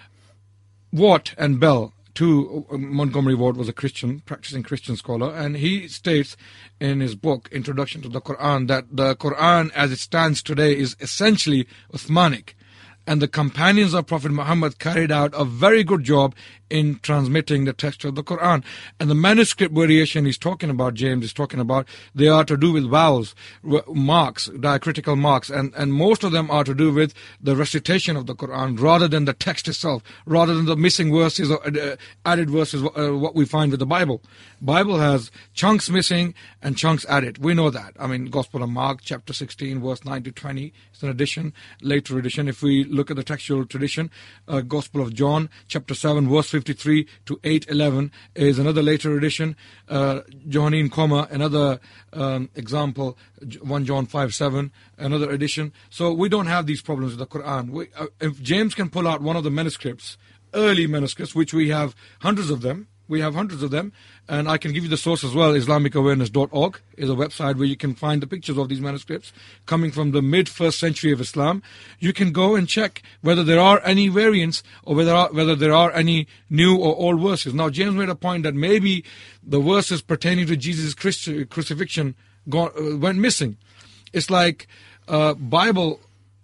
Watt and Bell, two, Montgomery Watt was a Christian, practicing Christian scholar, and he states in his book, Introduction to the Quran, that the Quran as it stands today is essentially Uthmanic, and the companions of Prophet Muhammad carried out a very good job in transmitting the text of the Quran. And the manuscript variation he's talking about, James is talking about, they are to do with vowels, marks, diacritical marks, and, and most of them are to do with the recitation of the Quran rather than the text itself, rather than the missing verses or uh, added verses, uh, what we find with the Bible. Bible has chunks missing and chunks added. We know that. I mean, Gospel of Mark, chapter sixteen, verse nine to twenty, it's an addition, later addition. If we look at the textual tradition, uh, Gospel of John, chapter seven, verse fifty-three to eight eleven is another later edition. Uh, Johannine comma, another um, example, First John five seven, another edition. So we don't have these problems with the Quran. We, uh, if James can pull out one of the manuscripts, early manuscripts, which we have hundreds of them, we have hundreds of them, and I can give you the source as well. Islamic awareness dot org is a website where you can find the pictures of these manuscripts coming from the mid-first century of Islam. You can go and check whether there are any variants or whether are, whether there are any new or old verses. Now, James made a point that maybe the verses pertaining to Jesus' Christi- crucifixion gone, uh, went missing. It's like uh, Bible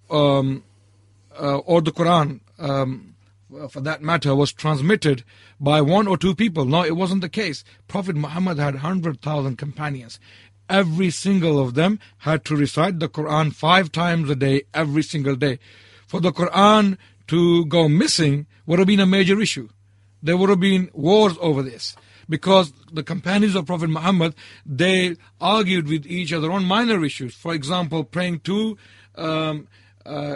um, uh, or the Quran, um, for that matter, was transmitted by one or two people. No, it wasn't the case. Prophet Muhammad had one hundred thousand companions. Every single of them had to recite the Quran five times a day, every single day. For the Quran to go missing would have been a major issue. There would have been wars over this, because the companions of Prophet Muhammad, they argued with each other on minor issues. For example, praying two, um, uh,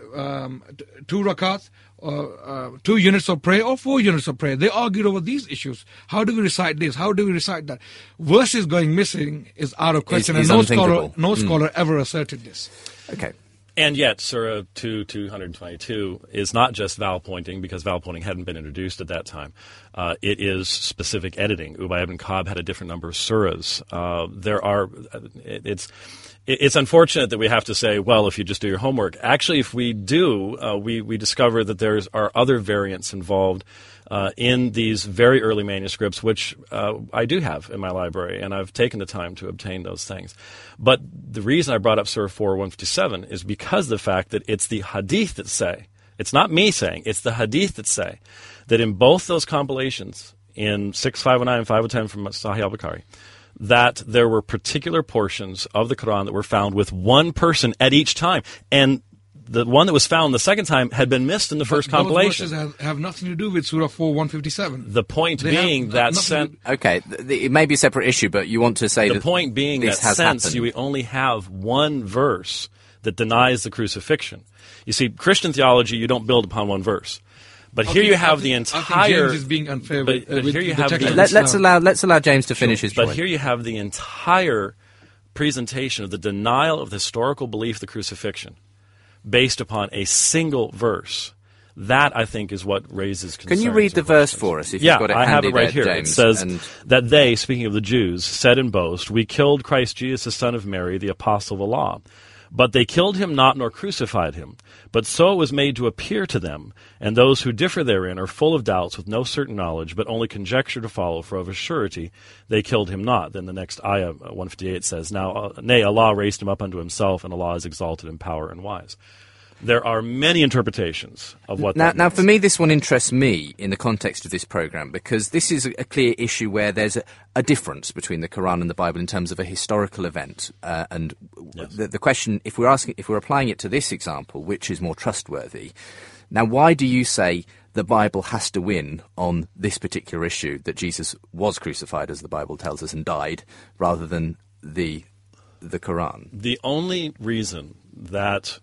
um, two rakats, Uh, uh, two units of prayer or four units of prayer. They argued over these issues. How do we recite this? How do we recite that? Verses going missing is out of question, Is, is and no scholar, no mm. scholar ever asserted this. Okay. And yet, Surah two two twenty-two is not just vowel pointing, because vowel pointing hadn't been introduced at that time. Uh, it is specific editing. Ubay ibn Ka'b had a different number of surahs. Uh, there are, it, it's, It's unfortunate that we have to say, well, if you just do your homework. Actually, if we do, uh, we, we discover that there are other variants involved uh, in these very early manuscripts, which uh, I do have in my library, and I've taken the time to obtain those things. But the reason I brought up Surah four one fifty-seven is because of the fact that it's the hadith that say, it's not me saying, it's the hadith that say, that in both those compilations, in six five oh nine and five oh ten from Sahih al-Bukhari, that there were particular portions of the Quran that were found with one person at each time. And the one that was found the second time had been missed in the first but compilation. Those verses have, have nothing to do with Surah four one fifty-seven. The point they being that sen- Okay, th- th- it may be a separate issue, but you want to say the that point being this that has since happened. you only have one verse that denies the crucifixion. You see, Christian theology, you don't build upon one verse. But I here think, you have I the think, entire. I think James is being unfair but, with, uh, but with here you the have text the, of Let, let's Islam. allow let's allow James to finish Sure. his But point. here you have the entire presentation of the denial of the historical belief of the crucifixion based upon a single verse. That, I think, is what raises concerns. Can you read the and verse questions. for us, if yeah, you've got it I have handy it right there, here. James? It says and... that they, speaking of the Jews, said in boast, "We killed Christ Jesus, the son of Mary, the apostle of Allah. But they killed him not, nor crucified him. But so it was made to appear to them, and those who differ therein are full of doubts, with no certain knowledge, but only conjecture to follow, for of a surety they killed him not." Then the next ayah, one fifty-eight, says, "Now, uh, nay, Allah raised him up unto himself, and Allah is exalted in power and wise." There are many interpretations of what now, that now, means. for me, this one interests me in the context of this program, because this is a, a clear issue where there's a, a difference between the Quran and the Bible in terms of a historical event. Uh, and Yes. the, the question, if we're asking, if we're applying it to this example, which is more trustworthy, now, why do you say the Bible has to win on this particular issue, that Jesus was crucified, as the Bible tells us, and died, rather than the the Quran? The only reason that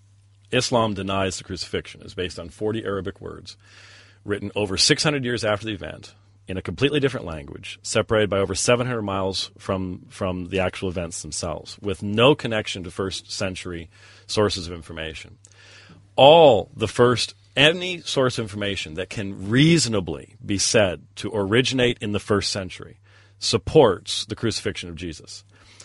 Islam denies the crucifixion is based on forty Arabic words written over six hundred years after the event in a completely different language, separated by over seven hundred miles from, from the actual events themselves, with no connection to first century sources of information. All the first, any source of information that can reasonably be said to originate in the first century supports the crucifixion of Jesus.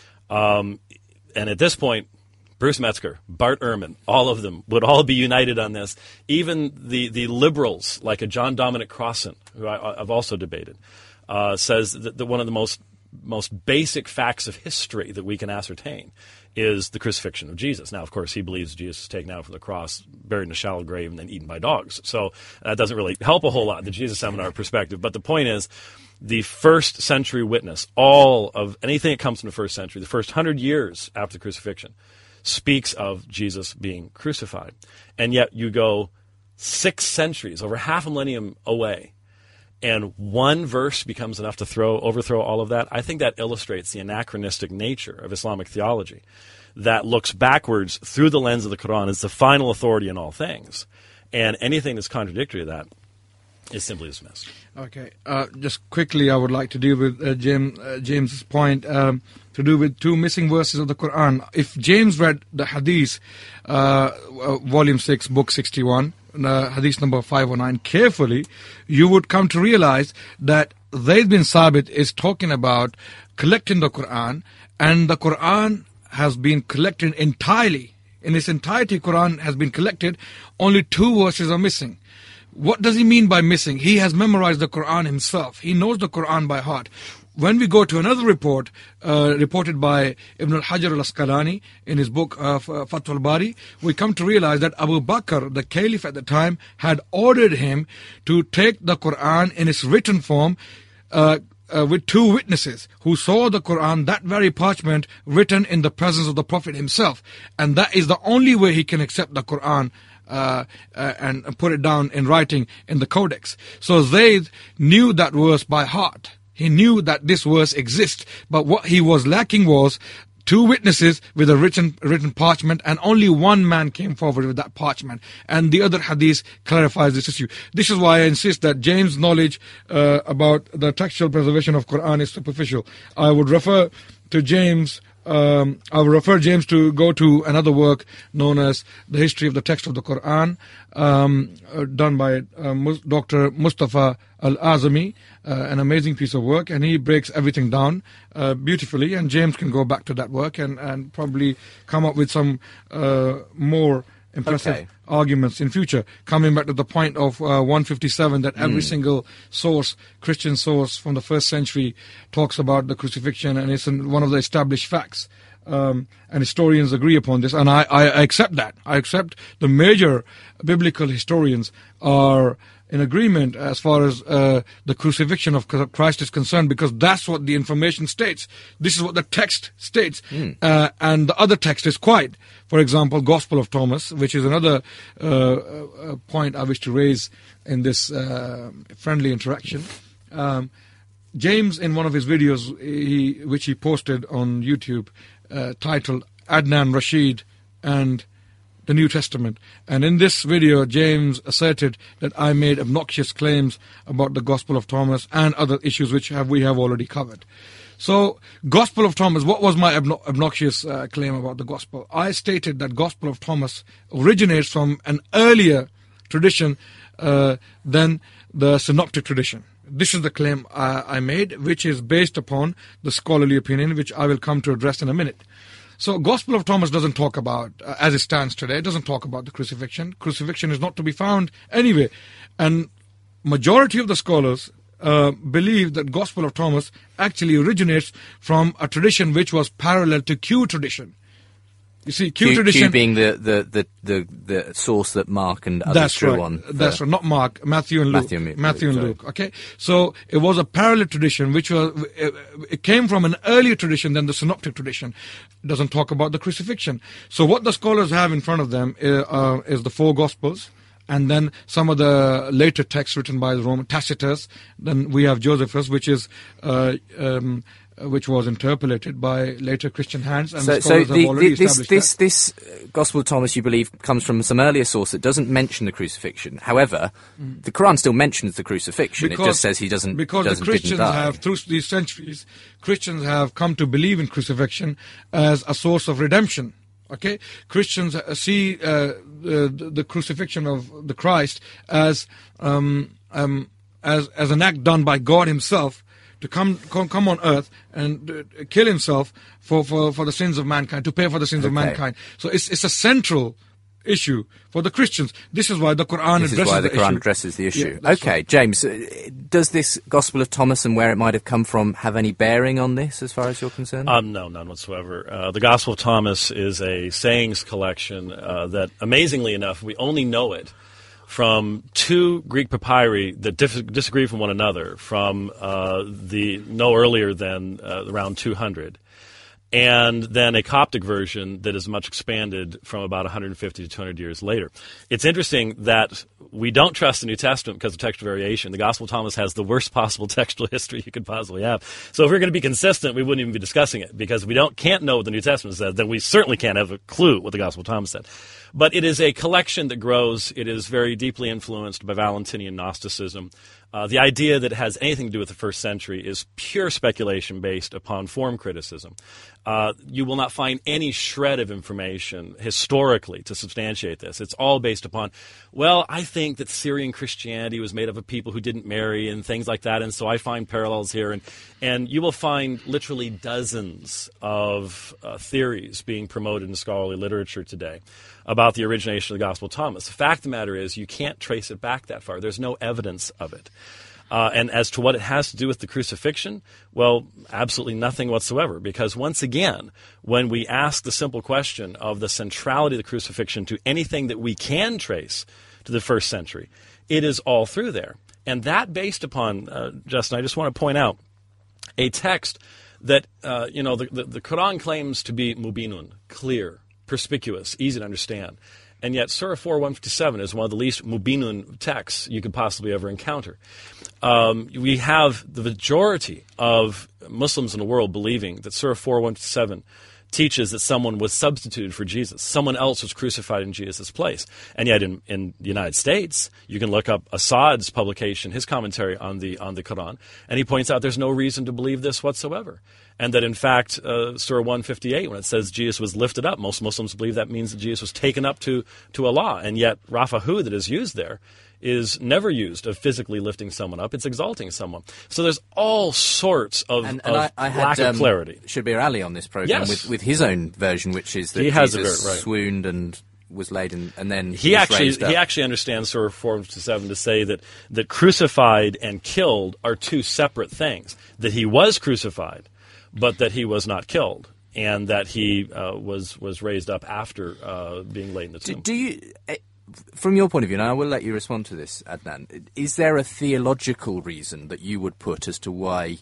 Um, and at this point, Bruce Metzger, Bart Ehrman, all of them would all be united on this. Even the, the liberals, like a John Dominic Crossan, who I, I've also debated, uh, says that, that one of the most most basic facts of history that we can ascertain is the crucifixion of Jesus. Now, of course, he believes Jesus was taken out from the cross, buried in a shallow grave, and then eaten by dogs. So that doesn't really help a whole lot, the Jesus Seminar perspective. But the point is, the first century witness, all of anything that comes from the first century, the first hundred years after the crucifixion, speaks of Jesus being crucified. And yet you go six centuries, over half a millennium away, and one verse becomes enough to throw overthrow all of that. I think that illustrates the anachronistic nature of Islamic theology that looks backwards through the lens of the Quran as the final authority in all things. And anything that's contradictory to that is simply dismissed. Okay. Uh, just quickly, I would like to deal with uh, James, uh, James's point um, to do with two missing verses of the Quran. If James read the Hadith, uh, uh, Volume six, Book sixty-one, Uh, hadith number five oh nine carefully, you would come to realize that Zayd bin Sabit is talking about collecting the Quran, and the Quran has been collected entirely. In its entirety, Quran has been collected. Only two verses are missing. What does he mean by missing? He has memorized the Quran himself. He knows the Quran by heart. When we go to another report, uh, reported by Ibn al-Hajar al-Asqalani in his book uh, Fath al-Bari, we come to realize that Abu Bakr, the caliph at the time, had ordered him to take the Quran in its written form uh, uh, with two witnesses who saw the Quran, that very parchment, written in the presence of the Prophet himself. And that is the only way he can accept the Quran Uh, uh, and put it down in writing in the Codex. So Zayd knew that verse by heart. He knew that this verse exists, but what he was lacking was two witnesses with a written written parchment, and only one man came forward with that parchment. And the other hadith clarifies this issue. This is why I insist that James' knowledge uh, about the textual preservation of Quran is superficial. I would refer to James Um, I will refer James to go to another work known as The History of the Text of the Quran, um, uh, done by uh, Mus- Doctor Mustafa Al-Azami, uh, an amazing piece of work, and he breaks everything down uh, beautifully, and James can go back to that work and, and probably come up with some uh, more impressive okay. arguments in future. Coming back to the point of uh, one fifty-seven, that every mm. single source, Christian source from the first century, talks about the crucifixion, and it's one of the established facts. Um, and historians agree upon this, and I, I accept that. I accept the major biblical historians are in agreement as far as uh, the crucifixion of Christ is concerned, because that's what the information states. This is what the text states. Mm. Uh, and the other text is quiet. For example, Gospel of Thomas, which is another uh, uh, point I wish to raise in this uh, friendly interaction. Um, James, in one of his videos, he, which he posted on YouTube, uh, titled Adnan Rashid and the New Testament. And in this video, James asserted that I made obnoxious claims about the Gospel of Thomas and other issues which have, we have already covered. So, Gospel of Thomas, what was my obno- obnoxious uh, claim about the Gospel? I stated that Gospel of Thomas originates from an earlier tradition uh, than the Synoptic tradition. This is the claim uh, I made, which is based upon the scholarly opinion, which I will come to address in a minute. So, Gospel of Thomas doesn't talk about, uh, as it stands today, it doesn't talk about the crucifixion. Crucifixion is not to be found anyway. And majority of the scholars uh, believe that Gospel of Thomas actually originates from a tradition which was parallel to Q tradition. You see, Q, Q tradition... Q being the, the, the, the, the source that Mark and others that's drew right. on. That's right, not Mark, Matthew and Luke. Matthew, Matthew, Matthew and sorry. Luke, okay? So, it was a parallel tradition which was... It came from an earlier tradition than the Synoptic tradition. It doesn't talk about the crucifixion. So, what the scholars have in front of them uh, uh, is the four Gospels, and then some of the later texts written by the Roman Tacitus. Then we have Josephus, which is... Uh, um, which was interpolated by later Christian hands, and so, the scholars so the, have already the, this, established this, that. this uh, Gospel of Thomas, you believe, comes from some earlier source that doesn't mention the crucifixion. However, mm. the Quran still mentions the crucifixion. Because, it just says he doesn't. Because doesn't, the Christians didn't die. have, through these centuries, Christians have come to believe in crucifixion as a source of redemption. Okay, Christians see uh, the, the crucifixion of the Christ as um, um, as as an act done by God Himself to come come, come on earth and uh, kill himself for, for, for the sins of mankind, to pay for the sins okay. of mankind. So it's it's a central issue for the Christians. This is why the Quran this addresses is why the, the Quran issue. addresses the issue. Yeah, okay, right. James, uh, does this Gospel of Thomas and where it might have come from have any bearing on this, as far as you're concerned? Um, no, none whatsoever. Uh, the Gospel of Thomas is a sayings collection uh, that, amazingly enough, we only know it from two Greek papyri that dif- disagree from one another, from uh, the no earlier than uh, around two hundred. And then a Coptic version that is much expanded from about one hundred fifty to two hundred years later. It's interesting that we don't trust the New Testament because of textual variation. The Gospel of Thomas has the worst possible textual history you could possibly have. So if we're going to be consistent, we wouldn't even be discussing it, because if we don't can't know what the New Testament says, then we certainly can't have a clue what the Gospel of Thomas said. But it is a collection that grows. It is very deeply influenced by Valentinian Gnosticism. Uh, the idea that it has anything to do with the first century is pure speculation based upon form criticism. Uh, you will not find any shred of information historically to substantiate this. It's all based upon, well, I think that Syrian Christianity was made up of people who didn't marry and things like that, and so I find parallels here. And, and you will find literally dozens of uh, theories being promoted in scholarly literature today about the origination of the Gospel of Thomas. The fact of the matter is you can't trace it back that far. There's no evidence of it. Uh, and as to what it has to do with the crucifixion, well, absolutely nothing whatsoever. Because once again, when we ask the simple question of the centrality of the crucifixion to anything that we can trace to the first century, it is all through there. And that based upon, uh, Justin, I just want to point out a text that, uh, you know, the, the, the Quran claims to be mubinun, clear, perspicuous, easy to understand. And yet Surah four one fifty-seven is one of the least mubinun texts you could possibly ever encounter. Um, we have the majority of Muslims in the world believing that Surah four one fifty-seven teaches that someone was substituted for Jesus. Someone else was crucified in Jesus' place. And yet in, in the United States, you can look up Assad's publication, his commentary on the on the Quran, and he points out there's no reason to believe this whatsoever. And that, in fact, uh, Surah one fifty-eight, when it says Jesus was lifted up, most Muslims believe that means that Jesus was taken up to, to Allah. And yet Rafahu that is used there is never used of physically lifting someone up. It's exalting someone. So there's all sorts of, and, and of I, I had, lack um, of clarity. Shabir Ali on this program yes. with, with his own version, which is that he has Jesus a very, right. swooned and was laid in, and then he, he was actually raised up. he actually understands Surah four fifty-seven to say that, that crucified and killed are two separate things. That he was crucified, but that he was not killed, and that he uh, was was raised up after uh, being laid in the tomb. Do, do you, from your point of view, and I will let you respond to this, Adnan, is there a theological reason that you would put as to why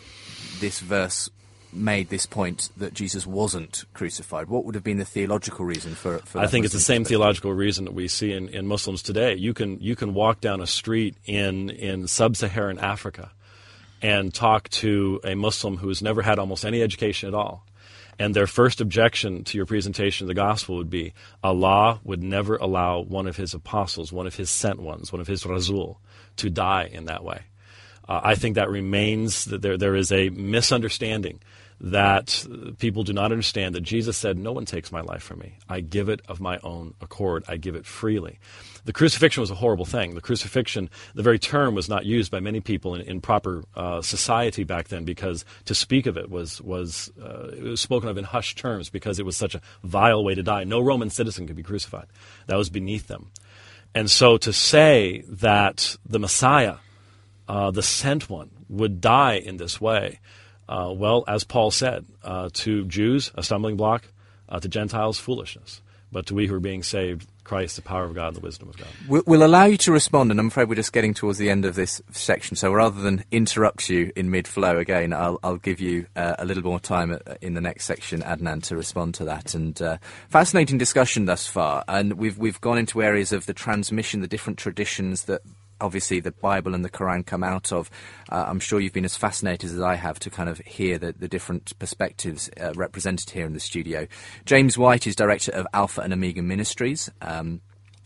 this verse made this point that Jesus wasn't crucified? What would have been the theological reason for, for that? I think it's the Muslim same theological reason that we see in, in Muslims today. You can you can walk down a street in, in sub-Saharan Africa and talk to a Muslim who has never had almost any education at all. And their first objection to your presentation of the gospel would be, Allah would never allow one of his apostles, one of his sent ones, one of his rasul, to die in that way. Uh, I think that remains, that there there is a misunderstanding that people do not understand that Jesus said, no one takes my life from me. I give it of my own accord. I give it freely. The crucifixion was a horrible thing. The crucifixion, the very term was not used by many people in, in proper uh, society back then, because to speak of it was, was, uh, it was spoken of in hushed terms because it was such a vile way to die. No Roman citizen could be crucified. That was beneath them. And so to say that the Messiah, uh, the sent one, would die in this way, Uh, well, as Paul said, uh, to Jews, a stumbling block, uh, to Gentiles, foolishness. But to we who are being saved, Christ, the power of God, the wisdom of God. We'll, we'll allow you to respond, and I'm afraid we're just getting towards the end of this section, so rather than interrupt you in mid-flow again, I'll, I'll give you uh, a little more time at, in the next section, Adnan, to respond to that. And uh, fascinating discussion thus far, and we've, we've gone into areas of the transmission, the different traditions that obviously the Bible and the Quran come out of. Uh, I'm sure you've been as fascinated as I have to kind of hear the, the different perspectives uh, represented here in the studio. James White is director of Alpha and Omega Ministries. Um,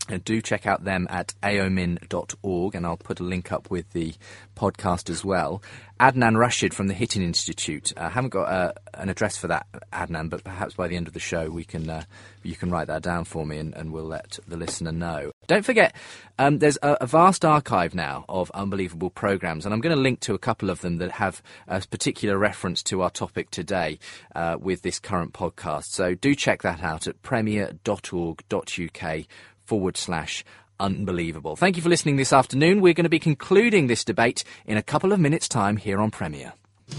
And do check out them at aomin dot org, and I'll put a link up with the podcast as well. Adnan Rashid from the Hittin Institute. I uh, haven't got uh, an address for that, Adnan, but perhaps by the end of the show we can uh, you can write that down for me, and, and we'll let the listener know. Don't forget, um, there's a, a vast archive now of Unbelievable programmes, and I'm going to link to a couple of them that have a particular reference to our topic today uh, with this current podcast. So do check that out at premier dot org dot uk forward slash unbelievable. Thank you for listening this afternoon. We're going to be concluding this debate in a couple of minutes' time here on Premier.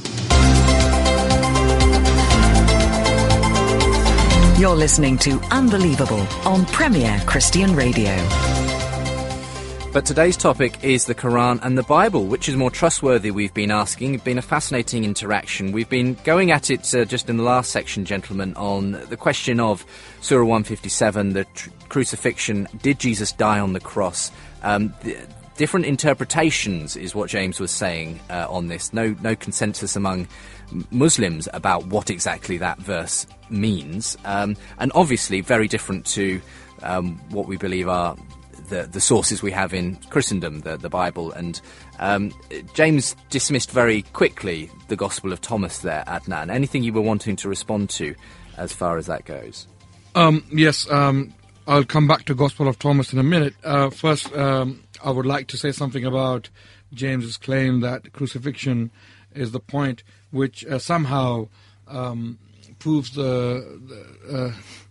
You're listening to Unbelievable on Premier Christian Radio. But today's topic is the Quran and the Bible. Which is more trustworthy, we've been asking. It's been a fascinating interaction. We've been going at it uh, just in the last section, gentlemen, on the question of Surah one fifty-seven, the tr- crucifixion. Did Jesus die on the cross? Um, the, different interpretations is what James was saying uh, on this. No, no consensus among Muslims about what exactly that verse means. Um, and obviously very different to um, what we believe are The, the sources we have in Christendom, the, the Bible. And um, James dismissed very quickly the Gospel of Thomas there, Adnan. Anything you were wanting to respond to as far as that goes? Um, yes, um, I'll come back to Gospel of Thomas in a minute. Uh, first, um, I would like to say something about James's claim that crucifixion is the point which uh, somehow um, proves the the, uh,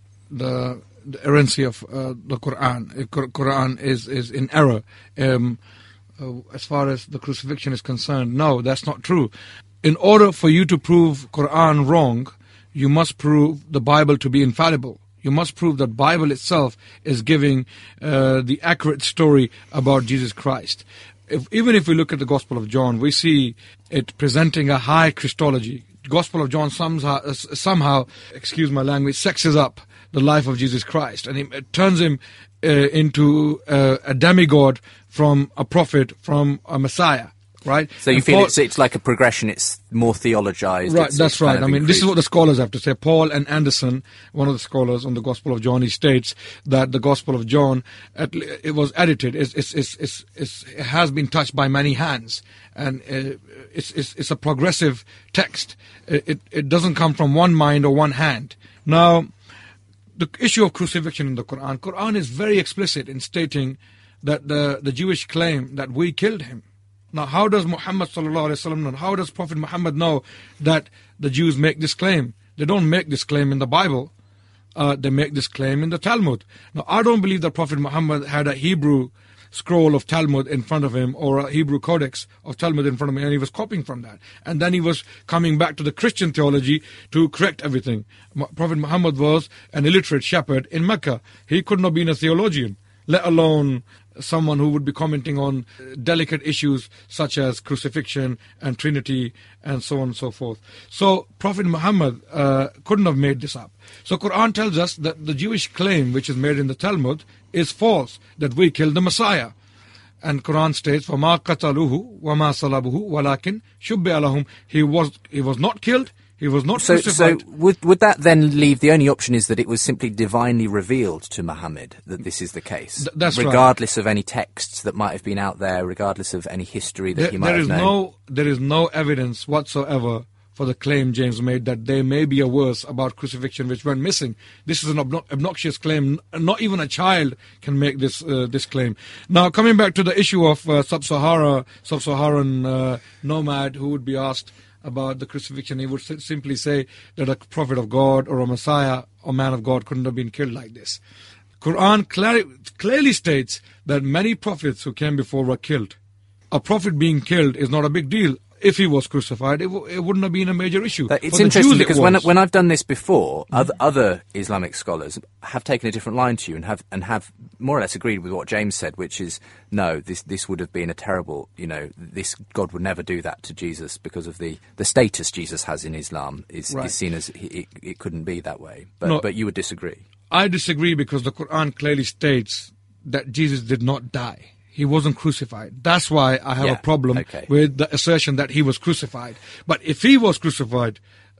the the errancy of uh, the Quran. The Quran is, is in error um, uh, as far as the crucifixion is concerned. No, that's not true. In order for you to prove Quran wrong, you must prove the Bible to be infallible. You must prove that Bible itself is giving uh, the accurate story about Jesus Christ. If, even if we look at the Gospel of John, we see it presenting a high Christology. The Gospel of John somehow, uh, somehow, excuse my language, sexes up the life of Jesus Christ, and it turns him uh, into uh, a demigod from a prophet, from a Messiah, right? So you and feel Paul, it's, it's like a progression, it's more theologized. Right, it's, that's it's right. Kind of I mean, increased. this is what the scholars have to say. Paul and Anderson, one of the scholars on the Gospel of John, he states that the Gospel of John, it was edited, it's, it's, it's, it's, it's, it has been touched by many hands, and uh, it's, it's, it's a progressive text. It, it, it doesn't come from one mind or one hand. Now, the issue of crucifixion in the Quran, Quran is very explicit in stating that the, the Jewish claim that we killed him. Now, how does Muhammad sallallahu alaihi wasallam know? How does Prophet Muhammad know that the Jews make this claim? They don't make this claim in the Bible. Uh, they make this claim in the Talmud. Now, I don't believe that Prophet Muhammad had a Hebrew scroll of Talmud in front of him, or a Hebrew codex of Talmud in front of him, and he was copying from that. And then he was coming back to the Christian theology to correct everything. Prophet Muhammad was an illiterate shepherd in Mecca. He couldn't have been a theologian, let alone someone who would be commenting on delicate issues such as crucifixion and Trinity and so on and so forth. So Prophet Muhammad uh, couldn't have made this up. So Quran tells us that the Jewish claim which is made in the Talmud is false, that we killed the Messiah. And Quran states, وَمَا قَتَلُوهُ وَمَا صَلَبُهُ وَلَكِنْ شُبِّئَ لَهُمْ. He was, he was not killed. He was not so, crucified. So would, would that then leave, the only option is that it was simply divinely revealed to Muhammad that this is the case? Th- that's regardless right. of any texts that might have been out there, regardless of any history that there, he might there have is known? No, there is no evidence whatsoever for the claim James made that there may be a verse about crucifixion which went missing. This is an obno- obnoxious claim. Not even a child can make this uh, this claim. Now, coming back to the issue of uh, sub-Sahara, sub-Saharan uh, nomad who would be asked about the crucifixion, he would simply say that a prophet of God or a Messiah or man of God couldn't have been killed like this. Quran clar- clearly states that many prophets who came before were killed. A prophet being killed is not a big deal. If he was crucified, it, w- it wouldn't have been a major issue. But it's For the interesting Jews, because it when was. when I've done this before, mm-hmm. other other Islamic scholars have taken a different line to you and have and have more or less agreed with what James said, which is no, this this would have been a terrible, you know, this God would never do that to Jesus because of the, the status Jesus has in Islam is, Right. is seen as he, it, it couldn't be that way. But No. but you would disagree. I disagree because the Quran clearly states that Jesus did not die. He wasn't crucified. That's why I have Yeah, a problem okay. with the assertion that he was crucified. But if he was crucified,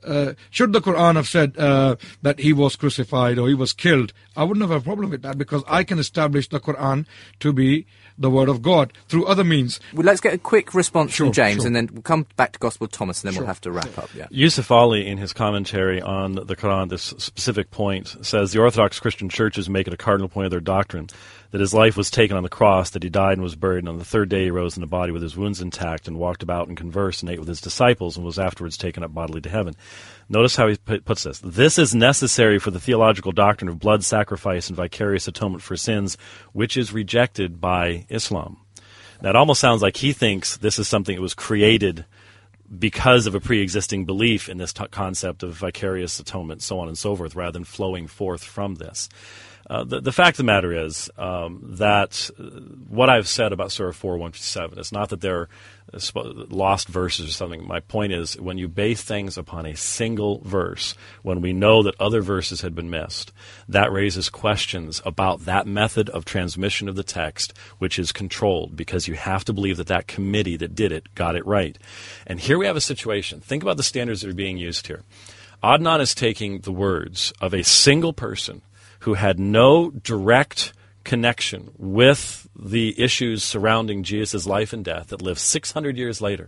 uh, should the Quran have said uh, that he was crucified or he was killed, I wouldn't have a problem with that, because I can establish the Quran to be the word of God through other means. Well, let's get a quick response Sure, from James, sure. and then we'll come back to Gospel of Thomas, and then Sure. we'll have to wrap up. Yeah. Yusuf Ali, in his commentary on the Quran, this specific point, says the Orthodox Christian churches make it a cardinal point of their doctrine that his life was taken on the cross, that he died and was buried, and on the third day he rose in the body with his wounds intact and walked about and conversed and ate with his disciples and was afterwards taken up bodily to heaven. Notice how he put- puts this. This is necessary for the theological doctrine of blood sacrifice and vicarious atonement for sins, which is rejected by Islam. Now, it almost sounds like he thinks this is something that was created because of a pre-existing belief in this t- concept of vicarious atonement, so on and so forth, rather than flowing forth from this. Uh, the, the fact of the matter is um, that uh, what I've said about Surah four one fifty-seven, it's not that they're uh, sp- lost verses or something. My point is, when you base things upon a single verse, when we know that other verses had been missed, that raises questions about that method of transmission of the text, which is controlled, because you have to believe that that committee that did it got it right. And here we have a situation. Think about the standards that are being used here. Adnan is taking the words of a single person who had no direct connection with the issues surrounding Jesus' life and death, that lived six hundred years later,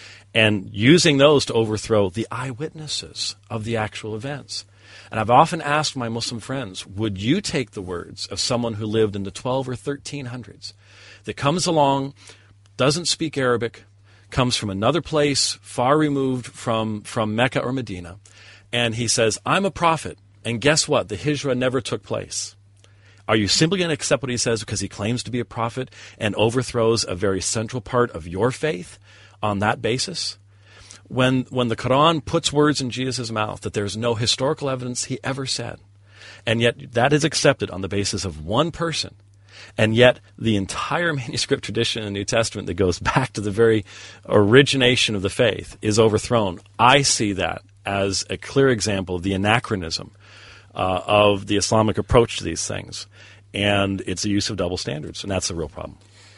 and using those to overthrow the eyewitnesses of the actual events. And I've often asked my Muslim friends, would you take the words of someone who lived in the twelve or thirteen hundreds, that comes along, doesn't speak Arabic, comes from another place far removed from, from Mecca or Medina, and he says, I'm a prophet, and guess what? The Hijrah never took place. Are you simply going to accept what he says because he claims to be a prophet and overthrows a very central part of your faith on that basis? When, when the Quran puts words in Jesus' mouth that there's no historical evidence he ever said, and yet that is accepted on the basis of one person, and yet the entire manuscript tradition in the New Testament that goes back to the very origination of the faith is overthrown, I see that as a clear example of the anachronism Uh, of the Islamic approach to these things. And it's a use of double standards, and that's the real problem.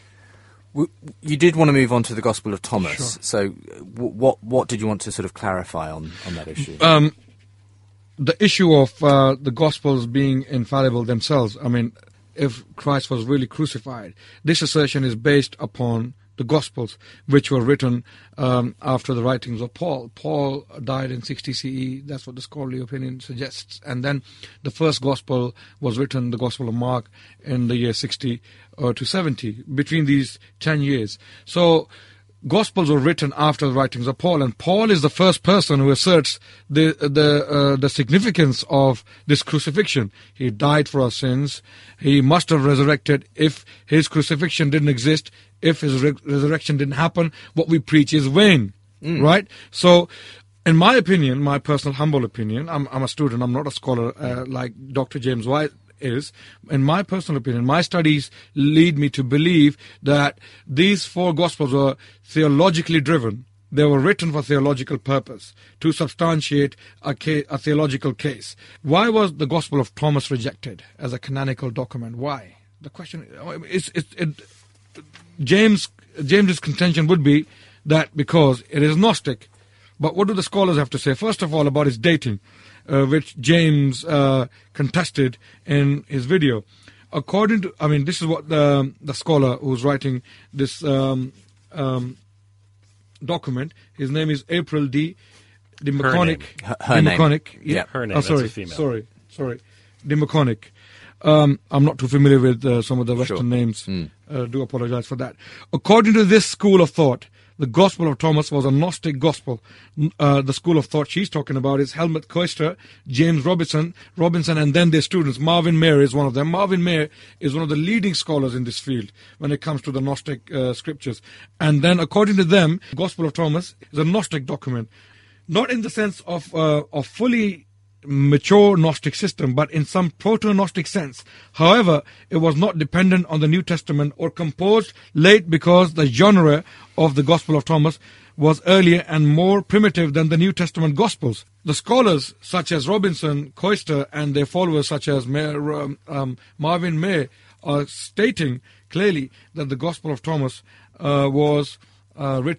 W- You did want to move on to the Gospel of Thomas. Sure. So w- what what did you want to sort of clarify on, on that issue? Um, the issue of uh, the Gospels being infallible themselves, I mean, if Christ was really crucified, this assertion is based upon the Gospels, which were written um, after the writings of Paul. Paul died in sixty C E, that's what the scholarly opinion suggests. And then the first Gospel was written, the Gospel of Mark, in the year sixty uh, to seventy, between these ten years. So Gospels were written after the writings of Paul, and Paul is the first person who asserts the the uh, the significance of this crucifixion. He died for our sins. He must have resurrected. If his crucifixion didn't exist, if his re- resurrection didn't happen, what we preach is vain, mm. right? So, in my opinion, my personal humble opinion, I'm, I'm a student, I'm not a scholar uh, like Doctor James White is. In my personal opinion, my studies lead me to believe that these four Gospels were theologically driven. They were written for theological purpose, to substantiate a, case, a theological case. Why was the Gospel of Thomas rejected as a canonical document? Why? The question is, it, it, James James's contention would be that because it is Gnostic. But what do the scholars have to say? First of all, about its dating, uh, which James uh, contested in his video. According to, I mean, this is what the the scholar who's writing this um, um, document. His name is April D. DeMaconic. Her, her name. DeMaconic. Yeah. yeah, her name. Oh, sorry, That's a female. sorry, sorry. DeMaconic. Um, I'm not too familiar with uh, some of the Western Sure. names. Mm. Uh, do apologize for that. According to this school of thought, the Gospel of Thomas was a Gnostic gospel. Uh, the school of thought she's talking about is Helmut Koester, James Robinson, Robinson, and then their students. Marvin Mayer is one of them. Marvin Mayer is one of the leading scholars in this field when it comes to the Gnostic uh, scriptures. And then, according to them, the Gospel of Thomas is a Gnostic document, not in the sense of uh, of fully mature Gnostic system, but in some proto-Gnostic sense. However, it was not dependent on the New Testament or composed late because the genre of the Gospel of Thomas was earlier and more primitive than the New Testament Gospels. The scholars such as Robinson, Koester, and their followers such as Mayer, um, um, Marvin May are stating clearly that the Gospel of Thomas uh, was uh, written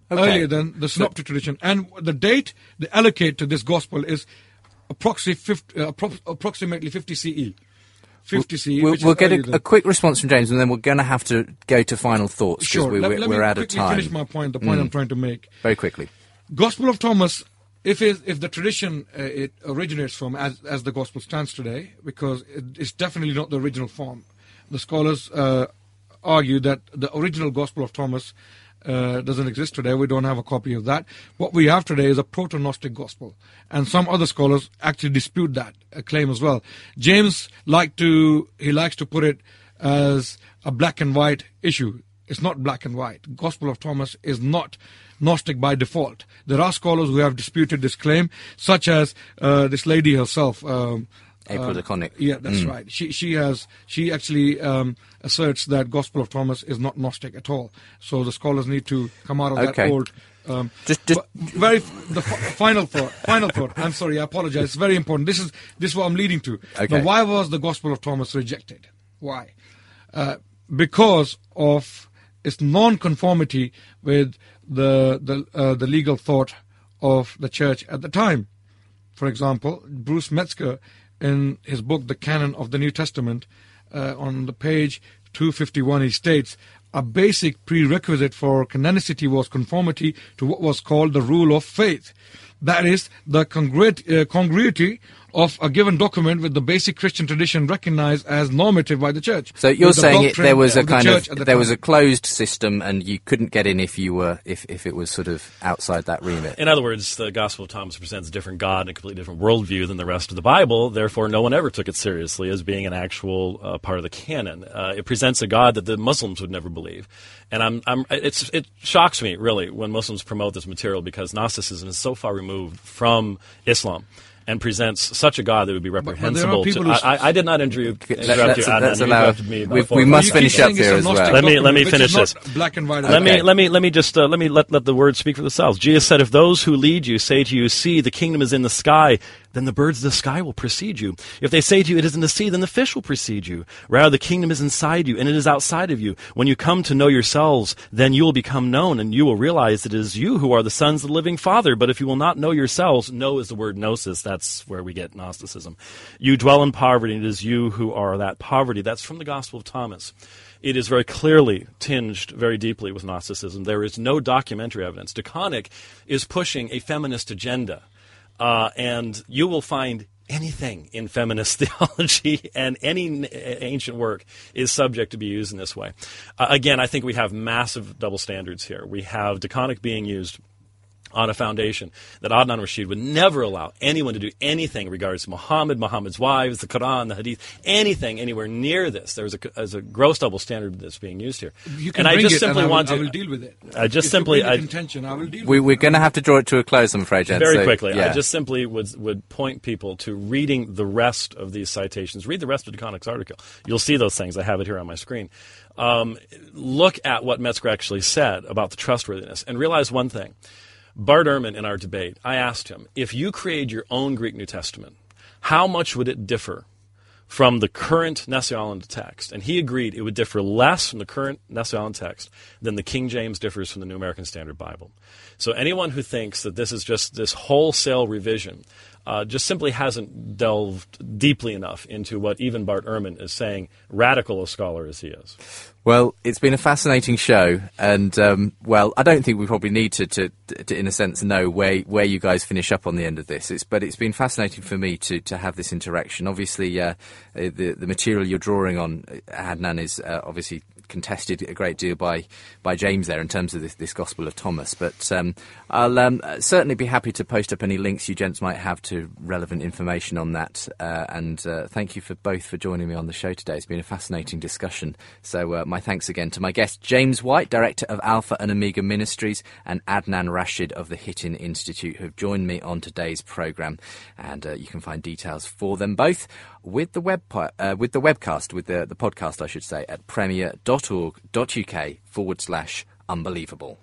Okay. earlier than the synoptic tradition. And the date they allocate to this gospel is approximately fifty, uh, appro- approximately fifty C E. fifty C E. We'll, which we'll is get earlier a, than- a quick response from James, and then we're going to have to go to final thoughts because Sure. we, Let, we're, let we're me out of quickly time. finish my point, the point Mm. I'm trying to make. Very quickly. Gospel of Thomas, if it, if the tradition uh, it originates from as as the gospel stands today, because it, it's definitely not the original form. The scholars uh, argue that the original Gospel of Thomas uh, doesn't exist today. We don't have a copy of that. What we have today is a proto-Gnostic gospel, and some other scholars actually dispute that uh, claim as well. James like to he likes to put it as a black and white issue. It's not black and white. Gospel of Thomas is not Gnostic by default. There are scholars who have disputed this claim, such as uh, this lady herself. Um, April uh, de Conick. Yeah, that's Mm. right. She she has she actually um, asserts that Gospel of Thomas is not Gnostic at all. So the scholars need to come out of Okay. that old. Um, Just- just- but very the f- final thought. Final thought. I'm sorry. I apologize. It's very important. This is this is what I'm leading to. Okay. Now, why was the Gospel of Thomas rejected? Why? Uh, because of its non-conformity with the the uh, the legal thought of the church at the time. For example, Bruce Metzger, in his book The Canon of the New Testament, uh, on the page two fifty-one, he states, a basic prerequisite for canonicity was conformity to what was called the rule of faith. That is, the congruity, uh, congruity of a given document with the basic Christian tradition recognized as normative by the church. So you're With the saying it, doctrine there was a of the kind church of at the there was time. a closed system, and you couldn't get in if you were if, if it was sort of outside that remit. In other words, the Gospel of Thomas presents a different God and a completely different worldview than the rest of the Bible. Therefore, no one ever took it seriously as being an actual uh, part of the canon. Uh, it presents a God that the Muslims would never believe, and I'm, I'm, it's, it shocks me really when Muslims promote this material because Gnosticism is so far removed from Islam and presents such a God that would be reprehensible. people To, who- I, I did not interrupt, Let- interrupt let's- you. Adnan. let's You allow- interrupted me about we- four we times. must You finish keep up saying it's here a as well. Gnostic Let me- let me document, which finish is not this. Black and white. Let me Okay. let me let me just uh, let me let, let the words speak for themselves. Jesus said, "If those who lead you say to you, 'See, the kingdom is in the sky,' then the birds of the sky will precede you. If they say to you, 'It is in the sea,' then the fish will precede you. Rather, the kingdom is inside you, and it is outside of you. When you come to know yourselves, then you will become known, and you will realize it is you who are the sons of the living Father. But if you will not know yourselves," know is the word gnosis. That's where we get Gnosticism. "You dwell in poverty, and it is you who are that poverty." That's from the Gospel of Thomas. It is very clearly tinged very deeply with Gnosticism. There is no documentary evidence. De Conick is pushing a feminist agenda. Uh, and you will find anything in feminist theology, and any n- ancient work is subject to be used in this way. Uh, again, I think we have massive double standards here. We have De Conick being used on a foundation that Adnan Rashid would never allow anyone to do anything in regards to Muhammad, Muhammad's wives, the Quran, the Hadith, anything anywhere near this. There's a, there's a gross double standard that's being used here. You can and I bring just it, simply and I will, want to. I will deal with it. I just If simply. you bring I, it contention, I will deal We, with we're it. going to have to draw it to a close, I'm afraid, Jen. Very so, quickly, yeah. I just simply would would point people to reading the rest of these citations. Read the rest of De Conick's article. You'll see those things. I have it here on my screen. Um, look at what Metzger actually said about the trustworthiness, and realize one thing. Bart Ehrman, in our debate, I asked him, if you create your own Greek New Testament, how much would it differ from the current Nestle-Aland text? And he agreed it would differ less from the current Nestle-Aland text than the King James differs from the New American Standard Bible. So anyone who thinks that this is just this wholesale revision uh, just simply hasn't delved deeply enough into what even Bart Ehrman is saying, radical a scholar as he is. Well, it's been a fascinating show, and um, well, I don't think we probably need to, to, to, in a sense, know where where you guys finish up on the end of this. It's, but it's been fascinating for me to, to have this interaction. Obviously, uh, the the material you're drawing on, Adnan, is uh, obviously contested a great deal by by James there in terms of this, this Gospel of Thomas. But um, I'll um, certainly be happy to post up any links you gents might have to relevant information on that. Uh, and uh, thank you for both for joining me on the show today. It's been a fascinating discussion. So uh, my thanks again to my guest James White, Director of Alpha and Omega Ministries, and Adnan Rashid of the Hittin Institute, who have joined me on today's programme. And uh, you can find details for them both with the web uh, with the webcast, with the, the podcast, I should say, at premier.org.uk forward slash unbelievable.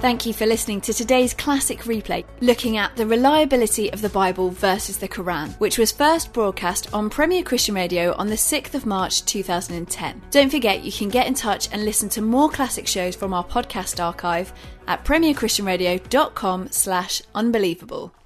Thank you for listening to today's classic replay, looking at the reliability of the Bible versus the Quran, which was first broadcast on Premier Christian Radio on the sixth of March two thousand ten. Don't forget you can get in touch and listen to more classic shows from our podcast archive at premierchristianradio.com slash unbelievable.